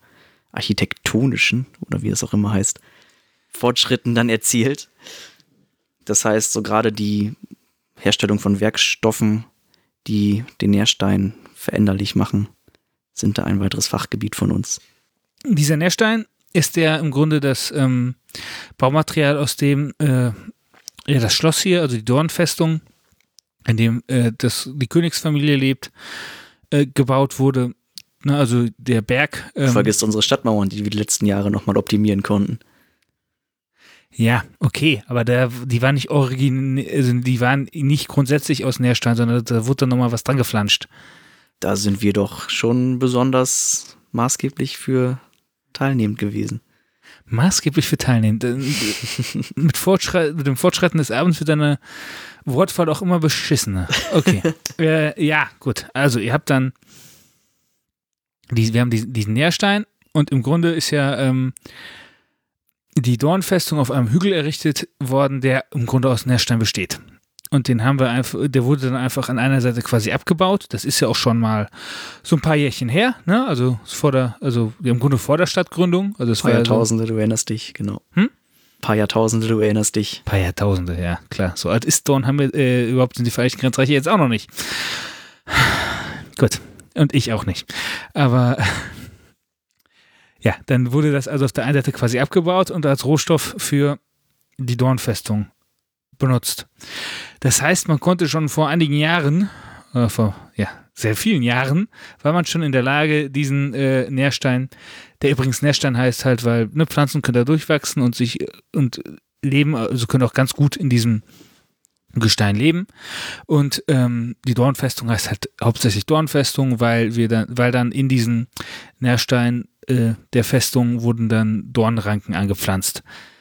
[SPEAKER 3] oder wie es auch immer heißt, Fortschritten dann erzielt. Das heißt, so gerade die Herstellung von Werkstoffen, die den Nährstein veränderlich machen, sind da ein weiteres Fachgebiet von uns.
[SPEAKER 2] Dieser Nährstein ist ja im Grunde das Baumaterial, aus dem das Schloss hier, also die Dornfestung, in dem die Königsfamilie lebt, gebaut wurde. Ne, also der Berg.
[SPEAKER 3] Du vergisst unsere Stadtmauern, die wir die letzten Jahre nochmal optimieren konnten.
[SPEAKER 2] Ja, okay, aber die waren nicht die waren nicht grundsätzlich aus Nährstein, sondern da wurde dann nochmal was dran geflanscht.
[SPEAKER 3] Da sind wir doch schon besonders maßgeblich für teilnehmend gewesen.
[SPEAKER 2] Maßgeblich für teilnehmend. Mit dem Fortschreiten des Abends wird deine Wortwahl auch immer beschissener. Okay. Ja, gut. Also ihr habt dann wir haben diesen Nährstein und im Grunde ist ja die Dornfestung auf einem Hügel errichtet worden, der im Grunde aus Nährstein besteht. Und den haben wir einfach, der wurde dann einfach an einer Seite quasi abgebaut. Das ist ja auch schon mal so ein paar Jährchen her, ne? Also im Grunde vor der Stadtgründung. Also es war
[SPEAKER 3] Jahrtausende, du erinnerst dich, genau. Paar Jahrtausende, du erinnerst dich.
[SPEAKER 2] Paar Jahrtausende, ja, klar. So alt ist Dorn, haben wir überhaupt in die Vereinigten Grenzreiche jetzt auch noch nicht. Gut. Und ich auch nicht. Aber ja, dann wurde das also auf der einen Seite quasi abgebaut und als Rohstoff für die Dornfestung benutzt. Das heißt, man konnte schon vor einigen Jahren, vor sehr vielen Jahren, war man schon in der Lage, diesen Nährstein, der übrigens Nährstein heißt halt, weil Pflanzen können da durchwachsen und leben, also können auch ganz gut in diesem Gestein leben. Und die Dornfestung heißt halt hauptsächlich Dornfestung, weil dann in diesen Nährstein der Festung wurden dann Dornranken angepflanzt.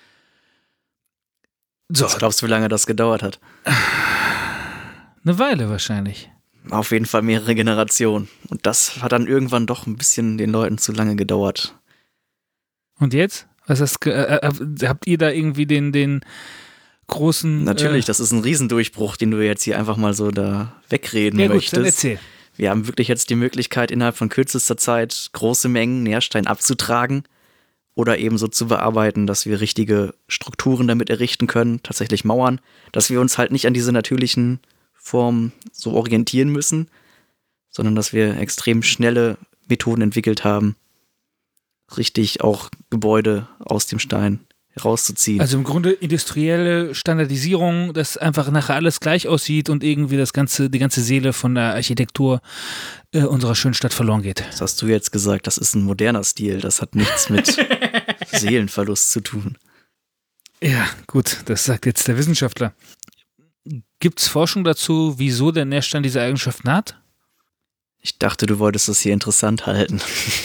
[SPEAKER 2] So.
[SPEAKER 3] Was glaubst du, wie lange das gedauert hat?
[SPEAKER 2] Eine Weile wahrscheinlich.
[SPEAKER 3] Auf jeden Fall mehrere Generationen. Und das hat dann irgendwann doch ein bisschen den Leuten zu lange gedauert.
[SPEAKER 2] Und jetzt? Habt ihr da irgendwie den großen...
[SPEAKER 3] Natürlich, das ist ein Riesendurchbruch, den du jetzt hier einfach mal so da wegreden möchtest.
[SPEAKER 2] Ja gut, dann erzähl.
[SPEAKER 3] Wir haben wirklich jetzt die Möglichkeit, innerhalb von kürzester Zeit große Mengen Nährstein abzutragen oder eben so zu bearbeiten, dass wir richtige Strukturen damit errichten können, tatsächlich Mauern, dass wir uns halt nicht an diese natürlichen Formen so orientieren müssen, sondern dass wir extrem schnelle Methoden entwickelt haben, richtig auch Gebäude aus dem Stein herauszuziehen.
[SPEAKER 2] Also im Grunde industrielle Standardisierung, dass einfach nachher alles gleich aussieht und irgendwie die ganze Seele von der Architektur unserer schönen Stadt verloren geht.
[SPEAKER 3] Das hast du jetzt gesagt, das ist ein moderner Stil, das hat nichts mit Seelenverlust zu tun.
[SPEAKER 2] Ja, gut, das sagt jetzt der Wissenschaftler. Gibt es Forschung dazu, wieso der Nährstein diese Eigenschaften hat?
[SPEAKER 3] Ich dachte, du wolltest das hier interessant halten.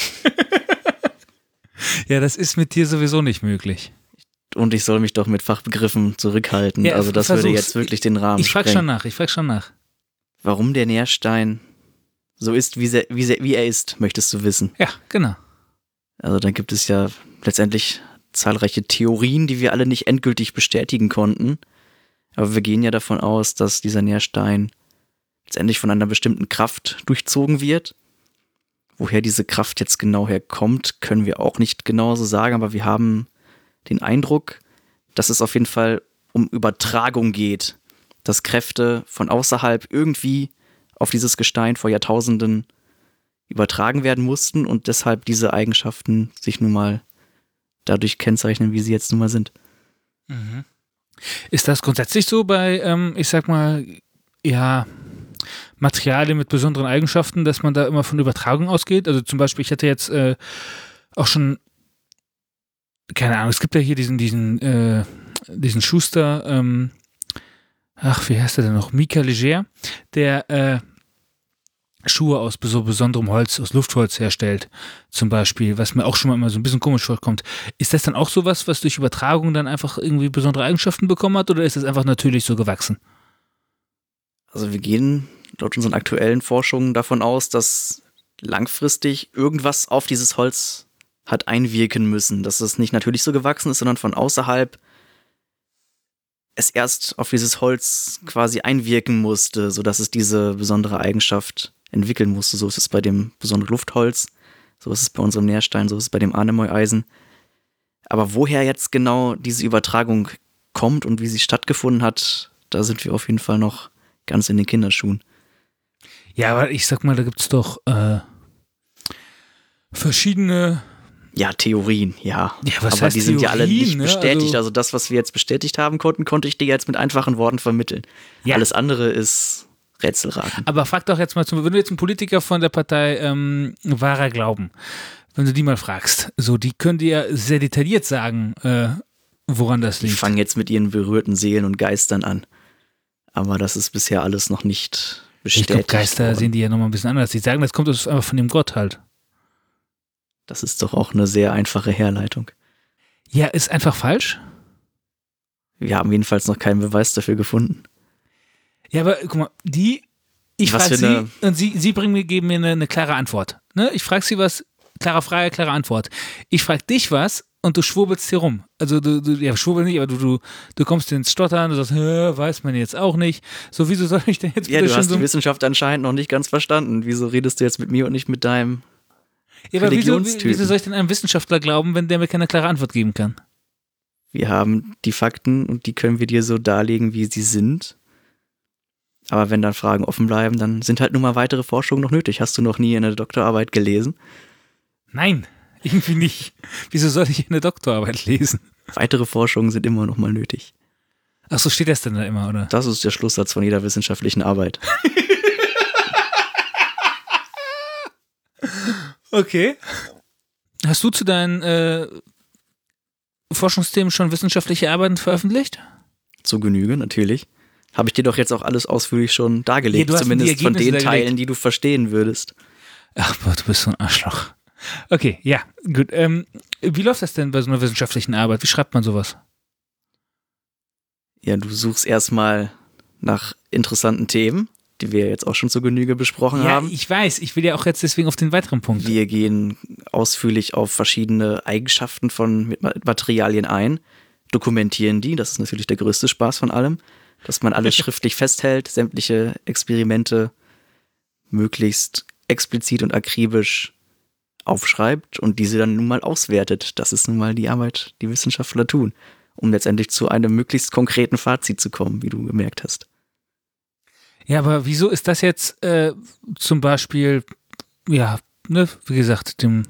[SPEAKER 2] Ja, das ist mit dir sowieso nicht möglich.
[SPEAKER 3] Und ich soll mich doch mit Fachbegriffen zurückhalten. Ja, also das würde jetzt wirklich den Rahmen
[SPEAKER 2] sprengen. Ich frage schon nach.
[SPEAKER 3] Warum der Nährstein so ist, wie er ist, möchtest du wissen?
[SPEAKER 2] Ja, genau.
[SPEAKER 3] Also da gibt es ja letztendlich zahlreiche Theorien, die wir alle nicht endgültig bestätigen konnten. Aber wir gehen ja davon aus, dass dieser Nährstein letztendlich von einer bestimmten Kraft durchzogen wird. Woher diese Kraft jetzt genau herkommt, können wir auch nicht genauso sagen, aber wir haben den Eindruck, dass es auf jeden Fall um Übertragung geht, dass Kräfte von außerhalb irgendwie auf dieses Gestein vor Jahrtausenden übertragen werden mussten und deshalb diese Eigenschaften sich nun mal dadurch kennzeichnen, wie sie jetzt nun mal sind.
[SPEAKER 2] Mhm. Ist das grundsätzlich so bei, ich sag mal, ja, Materialien mit besonderen Eigenschaften, dass man da immer von Übertragung ausgeht? Also zum Beispiel, ich hatte jetzt auch schon, keine Ahnung, es gibt ja hier diesen Schuster, wie heißt der denn noch? Mika Leger, der Schuhe aus so besonderem Holz, aus Luftholz herstellt, zum Beispiel, was mir auch schon mal immer so ein bisschen komisch vorkommt. Ist das dann auch sowas, was durch Übertragung dann einfach irgendwie besondere Eigenschaften bekommen hat, oder ist das einfach natürlich so gewachsen?
[SPEAKER 3] Also wir gehen laut unseren aktuellen Forschungen davon aus, dass langfristig irgendwas auf dieses Holz hat einwirken müssen, dass es nicht natürlich so gewachsen ist, sondern von außerhalb es erst auf dieses Holz quasi einwirken musste, sodass es diese besondere Eigenschaft entwickeln musste. So ist es bei dem besonderen Luftholz, so ist es bei unserem Nährstein, so ist es bei dem Anemoy-Eisen. Aber woher jetzt genau diese Übertragung kommt und wie sie stattgefunden hat, da sind wir auf jeden Fall noch ganz in den Kinderschuhen.
[SPEAKER 2] Ja, aber ich sag mal, da gibt's doch verschiedene...
[SPEAKER 3] Ja, Theorien, ja.
[SPEAKER 2] Was
[SPEAKER 3] aber
[SPEAKER 2] heißt
[SPEAKER 3] die sind
[SPEAKER 2] Theorien,
[SPEAKER 3] ja alle nicht
[SPEAKER 2] ne?
[SPEAKER 3] bestätigt. Also das, was wir jetzt bestätigt haben konnte ich dir jetzt mit einfachen Worten vermitteln. Ja. Alles andere ist Rätselraten.
[SPEAKER 2] Aber frag doch jetzt mal, wenn du jetzt einen Politiker von der Partei Wahrer Glauben, wenn du die mal fragst, so, die können dir ja sehr detailliert sagen, woran das liegt.
[SPEAKER 3] Die fangen jetzt mit ihren berührten Seelen und Geistern an. Aber das ist bisher alles noch nicht bestätigt.
[SPEAKER 2] Ich glaube, Geister sehen die ja nochmal ein bisschen anders. Die sagen, das kommt einfach von dem Gott halt.
[SPEAKER 3] Das ist doch auch eine sehr einfache Herleitung.
[SPEAKER 2] Ja, ist einfach falsch?
[SPEAKER 3] Wir haben jedenfalls noch keinen Beweis dafür gefunden.
[SPEAKER 2] Ja, aber guck mal, ich frage sie und sie geben mir eine klare Antwort. Ne? Ich frage sie was, klare Frage, klare Antwort. Ich frage dich was und du schwurbelst hier rum. Also du schwurbelst nicht, aber du kommst ins Stottern, du sagst, weiß man jetzt auch nicht. So, wieso soll ich denn jetzt
[SPEAKER 3] bitte du hast die Wissenschaft anscheinend noch nicht ganz verstanden. Wieso redest du jetzt mit mir und nicht mit deinem
[SPEAKER 2] aber wieso soll ich denn einem Wissenschaftler glauben, wenn der mir keine klare Antwort geben kann?
[SPEAKER 3] Wir haben die Fakten und die können wir dir so darlegen, wie sie sind. Aber wenn dann Fragen offen bleiben, dann sind halt nun mal weitere Forschungen noch nötig. Hast du noch nie eine Doktorarbeit gelesen?
[SPEAKER 2] Nein, irgendwie nicht. Wieso soll ich eine Doktorarbeit lesen?
[SPEAKER 3] Weitere Forschungen sind immer noch mal nötig.
[SPEAKER 2] Ach so, steht das denn da immer, oder?
[SPEAKER 3] Das ist der Schlusssatz von jeder wissenschaftlichen Arbeit.
[SPEAKER 2] Okay. Hast du zu deinen Forschungsthemen schon wissenschaftliche Arbeiten veröffentlicht?
[SPEAKER 3] Zu Genüge, natürlich. Habe ich dir doch jetzt auch alles ausführlich schon dargelegt,
[SPEAKER 2] Ja,
[SPEAKER 3] zumindest von den
[SPEAKER 2] dargelegt.
[SPEAKER 3] Teilen, die du verstehen würdest.
[SPEAKER 2] Ach, boah, du bist so ein Arschloch. Okay, ja, gut. Wie läuft das denn bei so einer wissenschaftlichen Arbeit? Wie schreibt man sowas?
[SPEAKER 3] Ja, du suchst erstmal nach interessanten Themen, die wir jetzt auch schon zu Genüge besprochen haben.
[SPEAKER 2] Ja, ich weiß. Ich will ja auch jetzt deswegen auf den weiteren Punkt.
[SPEAKER 3] Wir gehen ausführlich auf verschiedene Eigenschaften von Materialien ein, dokumentieren die, das ist natürlich der größte Spaß von allem, dass man alles schriftlich festhält, sämtliche Experimente möglichst explizit und akribisch aufschreibt und diese dann nun mal auswertet. Das ist nun mal die Arbeit, die Wissenschaftler tun, um letztendlich zu einem möglichst konkreten Fazit zu kommen, wie du gemerkt hast.
[SPEAKER 2] Ja, aber wieso ist das jetzt zum Beispiel, ja, ne, wie gesagt, dem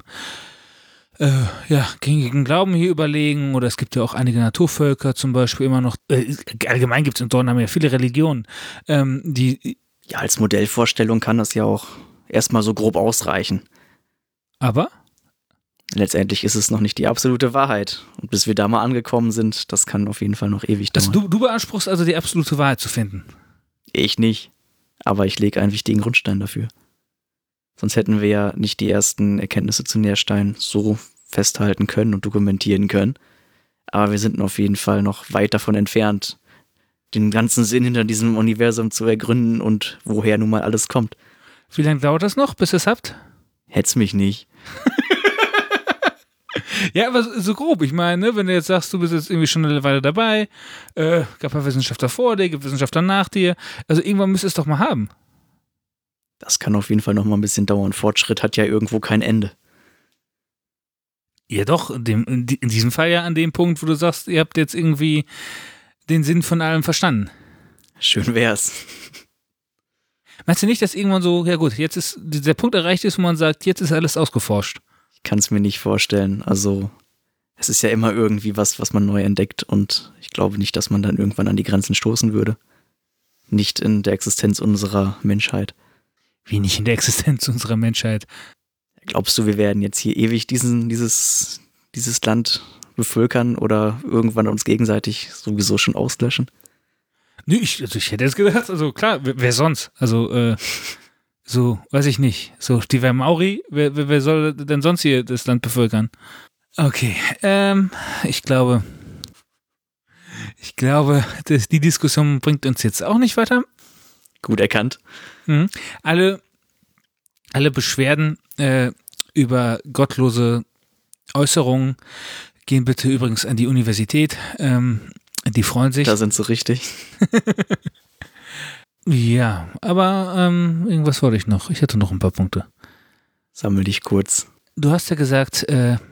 [SPEAKER 2] gängigen Glauben hier überlegen, oder es gibt ja auch einige Naturvölker zum Beispiel immer noch, allgemein gibt es in Dornheim ja viele Religionen, die...
[SPEAKER 3] Ja, als Modellvorstellung kann das ja auch erstmal so grob ausreichen.
[SPEAKER 2] Aber?
[SPEAKER 3] Letztendlich ist es noch nicht die absolute Wahrheit. Und bis wir da mal angekommen sind, das kann auf jeden Fall noch ewig dauern.
[SPEAKER 2] Also du beanspruchst also die absolute Wahrheit zu finden?
[SPEAKER 3] Ich nicht. Aber ich lege einen wichtigen Grundstein dafür. Sonst hätten wir ja nicht die ersten Erkenntnisse zu Nährstein so festhalten können und dokumentieren können. Aber wir sind auf jeden Fall noch weit davon entfernt, den ganzen Sinn hinter diesem Universum zu ergründen und woher nun mal alles kommt.
[SPEAKER 2] Wie lange dauert das noch, bis ihr es habt?
[SPEAKER 3] Hetz mich nicht.
[SPEAKER 2] Ja, aber so grob. Ich meine, ne, wenn du jetzt sagst, du bist jetzt irgendwie schon eine Weile dabei, gab ja Wissenschaftler vor dir, gibt Wissenschaftler nach dir. Also irgendwann müsst ihr es doch mal haben.
[SPEAKER 3] Das kann auf jeden Fall noch mal ein bisschen dauern. Fortschritt hat ja irgendwo kein Ende.
[SPEAKER 2] Ja doch, in diesem Fall ja an dem Punkt, wo du sagst, ihr habt jetzt irgendwie den Sinn von allem verstanden.
[SPEAKER 3] Schön wär's.
[SPEAKER 2] Meinst du nicht, dass irgendwann so, ja gut, jetzt ist der Punkt erreicht ist, wo man sagt, jetzt ist alles ausgeforscht?
[SPEAKER 3] Ich kann es mir nicht vorstellen. Also es ist ja immer irgendwie was man neu entdeckt und ich glaube nicht, dass man dann irgendwann an die Grenzen stoßen würde. Nicht in der Existenz unserer Menschheit.
[SPEAKER 2] Wie nicht in der Existenz unserer Menschheit?
[SPEAKER 3] Glaubst du, wir werden jetzt hier ewig dieses Land bevölkern oder irgendwann uns gegenseitig sowieso schon auslöschen?
[SPEAKER 2] Nö, ich hätte jetzt gedacht, also klar, wer sonst? Also, so, weiß ich nicht. So, die Maori, wer soll denn sonst hier das Land bevölkern? Okay, ich glaube, die Diskussion bringt uns jetzt auch nicht weiter.
[SPEAKER 3] Gut erkannt.
[SPEAKER 2] Mhm. Alle Beschwerden über gottlose Äußerungen gehen bitte übrigens an die Universität. Die freuen sich.
[SPEAKER 3] Da sind sie richtig.
[SPEAKER 2] Ja, aber irgendwas wollte ich noch. Ich hatte noch ein paar Punkte.
[SPEAKER 3] Sammel dich kurz.
[SPEAKER 2] Du hast ja gesagt,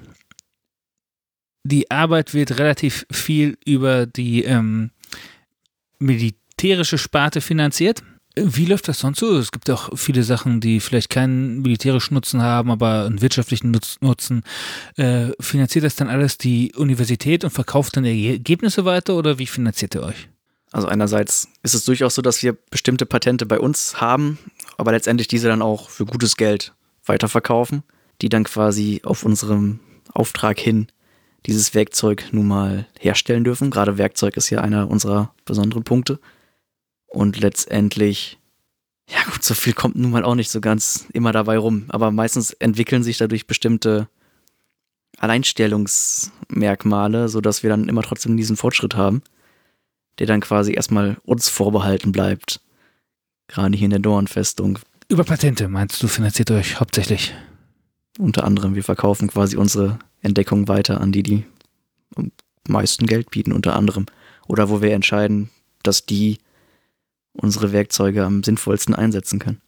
[SPEAKER 2] die Arbeit wird relativ viel über die militärische Sparte finanziert. Wie läuft das sonst so? Es gibt auch viele Sachen, die vielleicht keinen militärischen Nutzen haben, aber einen wirtschaftlichen Nutzen. Finanziert das dann alles die Universität und verkauft dann die Ergebnisse weiter oder wie finanziert ihr euch?
[SPEAKER 3] Also einerseits ist es durchaus so, dass wir bestimmte Patente bei uns haben, aber letztendlich diese dann auch für gutes Geld weiterverkaufen, die dann quasi auf unserem Auftrag hin dieses Werkzeug nun mal herstellen dürfen. Gerade Werkzeug ist ja einer unserer besonderen Punkte. Und letztendlich, ja gut, so viel kommt nun mal auch nicht so ganz immer dabei rum. Aber meistens entwickeln sich dadurch bestimmte Alleinstellungsmerkmale, sodass wir dann immer trotzdem diesen Fortschritt haben, der dann quasi erstmal uns vorbehalten bleibt. Gerade hier in der Dornfestung.
[SPEAKER 2] Über Patente meinst du, finanziert euch hauptsächlich?
[SPEAKER 3] Unter anderem, wir verkaufen quasi unsere Entdeckung weiter an die am meisten Geld bieten, unter anderem. Oder wo wir entscheiden, dass die unsere Werkzeuge am sinnvollsten einsetzen können.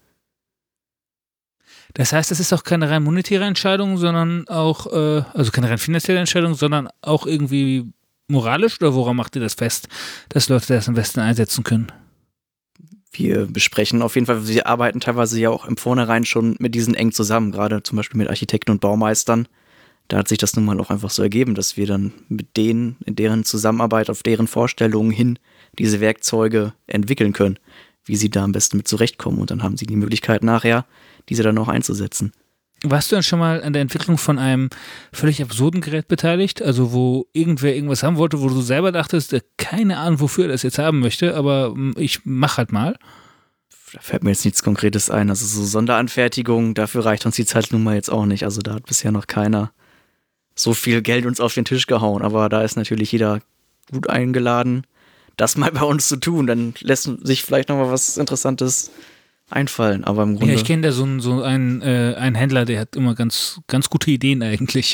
[SPEAKER 2] Das heißt, es ist auch keine rein monetäre Entscheidung, sondern auch, also keine rein finanzielle Entscheidung, sondern auch irgendwie moralisch oder woran macht ihr das fest, dass Leute das am besten einsetzen können?
[SPEAKER 3] Wir besprechen auf jeden Fall, wir arbeiten teilweise ja auch im Vornherein schon mit diesen eng zusammen, gerade zum Beispiel mit Architekten und Baumeistern. Da hat sich das nun mal auch einfach so ergeben, dass wir dann mit denen, in deren Zusammenarbeit, auf deren Vorstellungen hin diese Werkzeuge entwickeln können, wie sie da am besten mit zurechtkommen. Und dann haben sie die Möglichkeit nachher, diese dann auch einzusetzen.
[SPEAKER 2] Warst du dann schon mal an der Entwicklung von einem völlig absurden Gerät beteiligt? Also wo irgendwer irgendwas haben wollte, wo du selber dachtest, keine Ahnung, wofür er das jetzt haben möchte, aber ich mach halt mal.
[SPEAKER 3] Da fällt mir jetzt nichts Konkretes ein. Also so Sonderanfertigung, dafür reicht uns die Zeit nun mal jetzt auch nicht. Also da hat bisher noch keiner so viel Geld uns auf den Tisch gehauen. Aber da ist natürlich jeder gut eingeladen, das mal bei uns zu tun. Dann lässt sich vielleicht noch mal was Interessantes einfallen, aber im Grunde...
[SPEAKER 2] Ja, ich kenne da so einen Händler, der hat immer ganz, ganz gute Ideen eigentlich.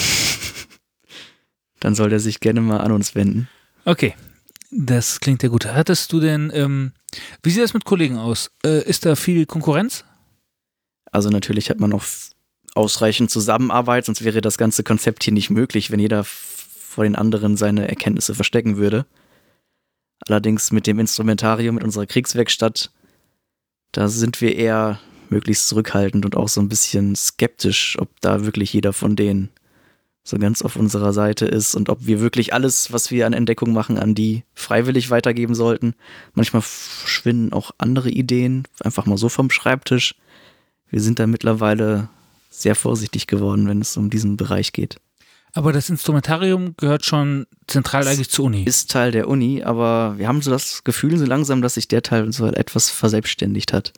[SPEAKER 3] Dann soll der sich gerne mal an uns wenden.
[SPEAKER 2] Okay, das klingt ja gut. Hattest du denn, wie sieht das mit Kollegen aus? Ist da viel Konkurrenz?
[SPEAKER 3] Also natürlich hat man auch ausreichend Zusammenarbeit, sonst wäre das ganze Konzept hier nicht möglich, wenn jeder vor den anderen seine Erkenntnisse verstecken würde. Allerdings mit dem Instrumentarium, mit unserer Kriegswerkstatt, da sind wir eher möglichst zurückhaltend und auch so ein bisschen skeptisch, ob da wirklich jeder von denen so ganz auf unserer Seite ist und ob wir wirklich alles, was wir an Entdeckung machen, an die freiwillig weitergeben sollten. Manchmal verschwinden auch andere Ideen, einfach mal so vom Schreibtisch. Wir sind da mittlerweile sehr vorsichtig geworden, wenn es um diesen Bereich geht.
[SPEAKER 2] Aber das Instrumentarium gehört schon zentral eigentlich zur Uni.
[SPEAKER 3] Ist Teil der Uni, aber wir haben so das Gefühl so langsam, dass sich der Teil so etwas verselbstständigt hat.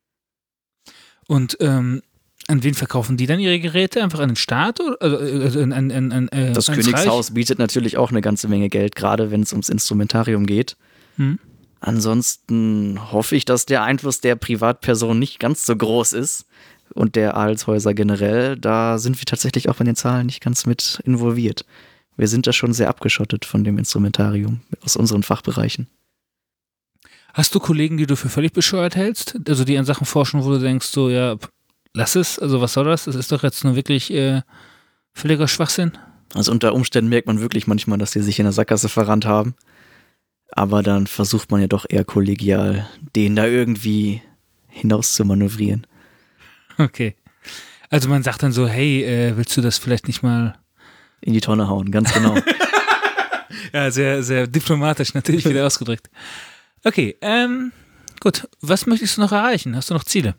[SPEAKER 2] Und an wen verkaufen die dann ihre Geräte? Einfach an den Staat? Oder, also
[SPEAKER 3] das Königshaus
[SPEAKER 2] Reich?
[SPEAKER 3] bietet natürlich auch eine ganze Menge Geld, gerade wenn es ums Instrumentarium geht. Ansonsten hoffe ich, dass der Einfluss der Privatperson nicht ganz so groß ist. Und der Adelshäuser generell, da sind wir tatsächlich auch bei den Zahlen nicht ganz mit involviert. Wir sind da schon sehr abgeschottet von dem Instrumentarium aus unseren Fachbereichen.
[SPEAKER 2] Hast du Kollegen, die du für völlig bescheuert hältst? Also die an Sachen forschen, wo du denkst, so ja, lass es, also was soll das? Das ist doch jetzt nur wirklich völliger Schwachsinn.
[SPEAKER 3] Also unter Umständen merkt man wirklich manchmal, dass die sich in der Sackgasse verrannt haben. Aber dann versucht man ja doch eher kollegial, den da irgendwie hinaus zu manövrieren.
[SPEAKER 2] Okay. Also man sagt dann so, hey, willst du das vielleicht nicht mal
[SPEAKER 3] in die Tonne hauen, ganz genau.
[SPEAKER 2] Ja, sehr, sehr diplomatisch natürlich wieder ausgedrückt. Okay, gut. Was möchtest du noch erreichen? Hast du noch Ziele?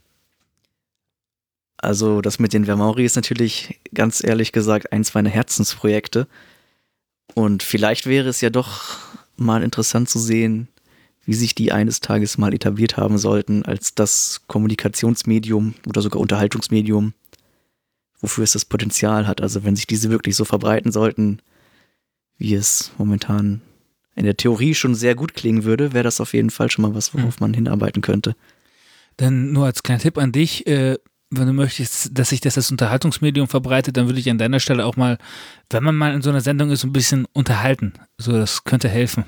[SPEAKER 3] Also das mit den Vermauri ist natürlich, ganz ehrlich gesagt, eins meiner Herzensprojekte. Und vielleicht wäre es ja doch mal interessant zu sehen, wie sich die eines Tages mal etabliert haben sollten als das Kommunikationsmedium oder sogar Unterhaltungsmedium, wofür es das Potenzial hat. Also wenn sich diese wirklich so verbreiten sollten, wie es momentan in der Theorie schon sehr gut klingen würde, wäre das auf jeden Fall schon mal was, worauf man hinarbeiten könnte.
[SPEAKER 2] Dann nur als kleiner Tipp an dich, wenn du möchtest, dass sich das als Unterhaltungsmedium verbreitet, dann würde ich an deiner Stelle auch mal, wenn man mal in so einer Sendung ist, ein bisschen unterhalten. So, das könnte helfen.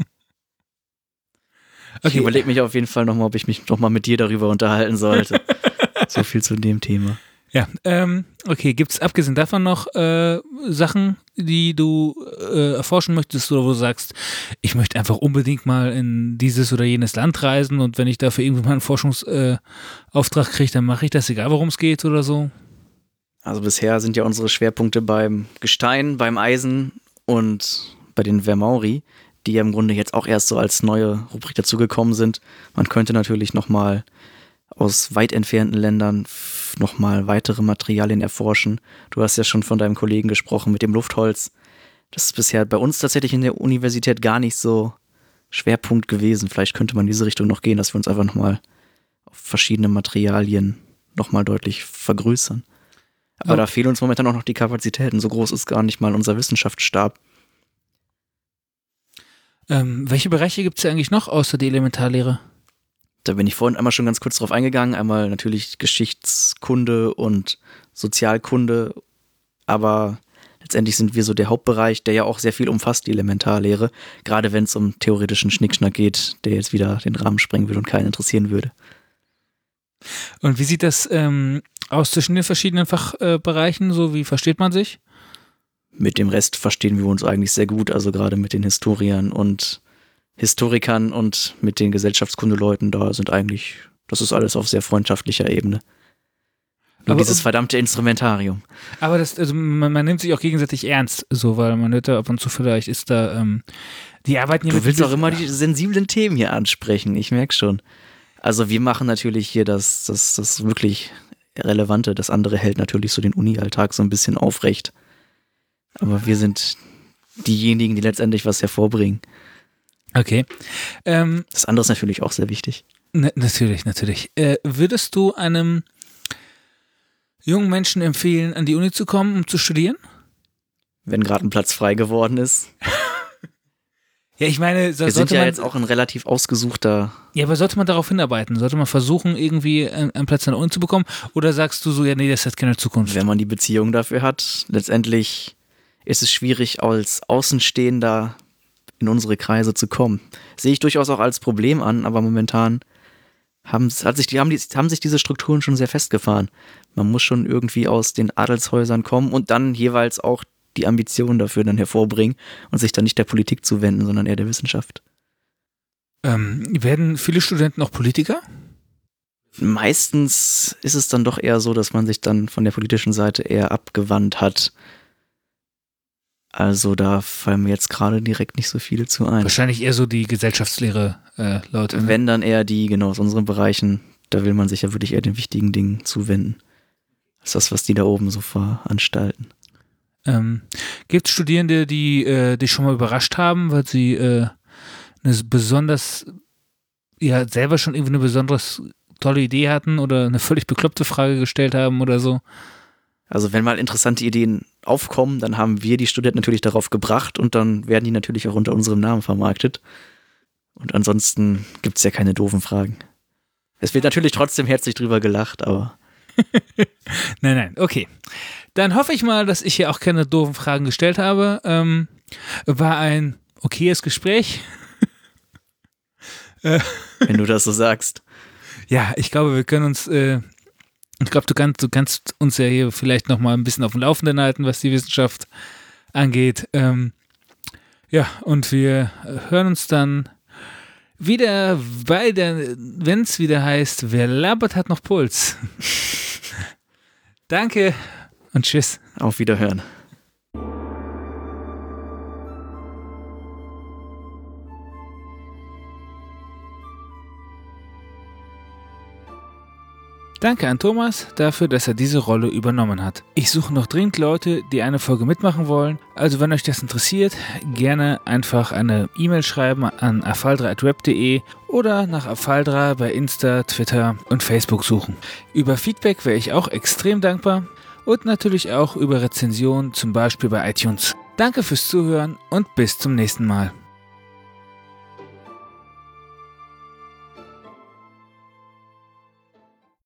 [SPEAKER 3] Okay. Ich überlege mich auf jeden Fall nochmal, ob ich mich nochmal mit dir darüber unterhalten sollte. So viel zu dem Thema.
[SPEAKER 2] Ja, okay. Gibt es abgesehen davon noch Sachen, die du erforschen möchtest oder wo du sagst, ich möchte einfach unbedingt mal in dieses oder jenes Land reisen und wenn ich dafür irgendwie mal einen Forschungsauftrag kriege, dann mache ich das, egal worum es geht oder so?
[SPEAKER 3] Also bisher sind ja unsere Schwerpunkte beim Gestein, beim Eisen und bei den Vermauri, die ja im Grunde jetzt auch erst so als neue Rubrik dazugekommen sind. Man könnte natürlich nochmal aus weit entfernten Ländern nochmal weitere Materialien erforschen. Du hast ja schon von deinem Kollegen gesprochen mit dem Luftholz. Das ist bisher bei uns tatsächlich in der Universität gar nicht so Schwerpunkt gewesen. Vielleicht könnte man in diese Richtung noch gehen, dass wir uns einfach nochmal auf verschiedene Materialien nochmal deutlich vergrößern. Aber da fehlen uns momentan auch noch die Kapazitäten. So groß ist gar nicht mal unser Wissenschaftsstab.
[SPEAKER 2] Welche Bereiche gibt es eigentlich noch außer die Elementarlehre?
[SPEAKER 3] Da bin ich vorhin einmal schon ganz kurz drauf eingegangen. Einmal natürlich Geschichtskunde und Sozialkunde. Aber letztendlich sind wir so der Hauptbereich, der ja auch sehr viel umfasst, die Elementarlehre. Gerade wenn es um theoretischen Schnickschnack geht, der jetzt wieder den Rahmen sprengen würde und keinen interessieren würde.
[SPEAKER 2] Und wie sieht das aus zwischen den verschiedenen Fachbereichen? So, wie versteht man sich?
[SPEAKER 3] Mit dem Rest verstehen wir uns eigentlich sehr gut, also gerade mit den Historikern und mit den Gesellschaftskundeleuten, das ist alles auf sehr freundschaftlicher Ebene. Nur dieses verdammte Instrumentarium.
[SPEAKER 2] Aber man nimmt sich auch gegenseitig ernst, so, weil man hört da ab und zu vielleicht ist da, die arbeiten hier
[SPEAKER 3] Du willst auch immer die sensiblen Themen hier ansprechen, ich merke schon. Also wir machen natürlich hier das wirklich Relevante, das andere hält natürlich so den Uni-Alltag so ein bisschen aufrecht. Aber wir sind diejenigen, die letztendlich was hervorbringen.
[SPEAKER 2] Okay.
[SPEAKER 3] Das andere ist natürlich auch sehr wichtig.
[SPEAKER 2] Natürlich. Würdest du einem jungen Menschen empfehlen, an die Uni zu kommen, um zu studieren?
[SPEAKER 3] Wenn gerade ein Platz frei geworden ist.
[SPEAKER 2] Ja, ich meine,
[SPEAKER 3] wir sind ja jetzt auch ein relativ ausgesuchter...
[SPEAKER 2] Ja, aber sollte man darauf hinarbeiten? Sollte man versuchen, irgendwie einen Platz an der Uni zu bekommen? Oder sagst du so, ja, nee, das hat keine Zukunft?
[SPEAKER 3] Wenn man die Beziehung dafür hat, letztendlich ist es schwierig, als Außenstehender in unsere Kreise zu kommen. Sehe ich durchaus auch als Problem an, aber momentan haben sich diese Strukturen schon sehr festgefahren. Man muss schon irgendwie aus den Adelshäusern kommen und dann jeweils auch die Ambitionen dafür dann hervorbringen und sich dann nicht der Politik zuwenden, sondern eher der Wissenschaft.
[SPEAKER 2] Werden viele Studenten auch Politiker?
[SPEAKER 3] Meistens ist es dann doch eher so, dass man sich dann von der politischen Seite eher abgewandt hat. Also da fallen mir jetzt gerade direkt nicht so viele zu ein.
[SPEAKER 2] Wahrscheinlich eher so die Gesellschaftslehre Leute. Ne?
[SPEAKER 3] Wenn dann eher die, genau, aus unseren Bereichen, da will man sich ja wirklich eher den wichtigen Dingen zuwenden. Als das, was die da oben so veranstalten.
[SPEAKER 2] Gibt es Studierende, die dich schon mal überrascht haben, weil sie eine besonders, ja, selber schon irgendwie eine besonders tolle Idee hatten oder eine völlig bekloppte Frage gestellt haben oder so?
[SPEAKER 3] Also wenn mal interessante Ideen aufkommen, dann haben wir die Studenten natürlich darauf gebracht und dann werden die natürlich auch unter unserem Namen vermarktet. Und ansonsten gibt es ja keine doofen Fragen. Es wird natürlich trotzdem herzlich drüber gelacht, aber...
[SPEAKER 2] Nein, okay. Dann hoffe ich mal, dass ich hier auch keine doofen Fragen gestellt habe. War ein okayes Gespräch.
[SPEAKER 3] Wenn du das so sagst.
[SPEAKER 2] Ja, ich glaube, wir können uns... Ich glaube, du kannst uns ja hier vielleicht noch mal ein bisschen auf dem Laufenden halten, was die Wissenschaft angeht. Ja, und wir hören uns dann wieder wenn es wieder heißt, wer labert, hat noch Puls. Danke und tschüss.
[SPEAKER 3] Auf Wiederhören.
[SPEAKER 2] Danke an Thomas dafür, dass er diese Rolle übernommen hat. Ich suche noch dringend Leute, die eine Folge mitmachen wollen. Also wenn euch das interessiert, gerne einfach eine E-Mail schreiben an afaldra@web.de oder nach Afaldra bei Insta, Twitter und Facebook suchen. Über Feedback wäre ich auch extrem dankbar und natürlich auch über Rezensionen, zum Beispiel bei iTunes. Danke fürs Zuhören und bis zum nächsten Mal.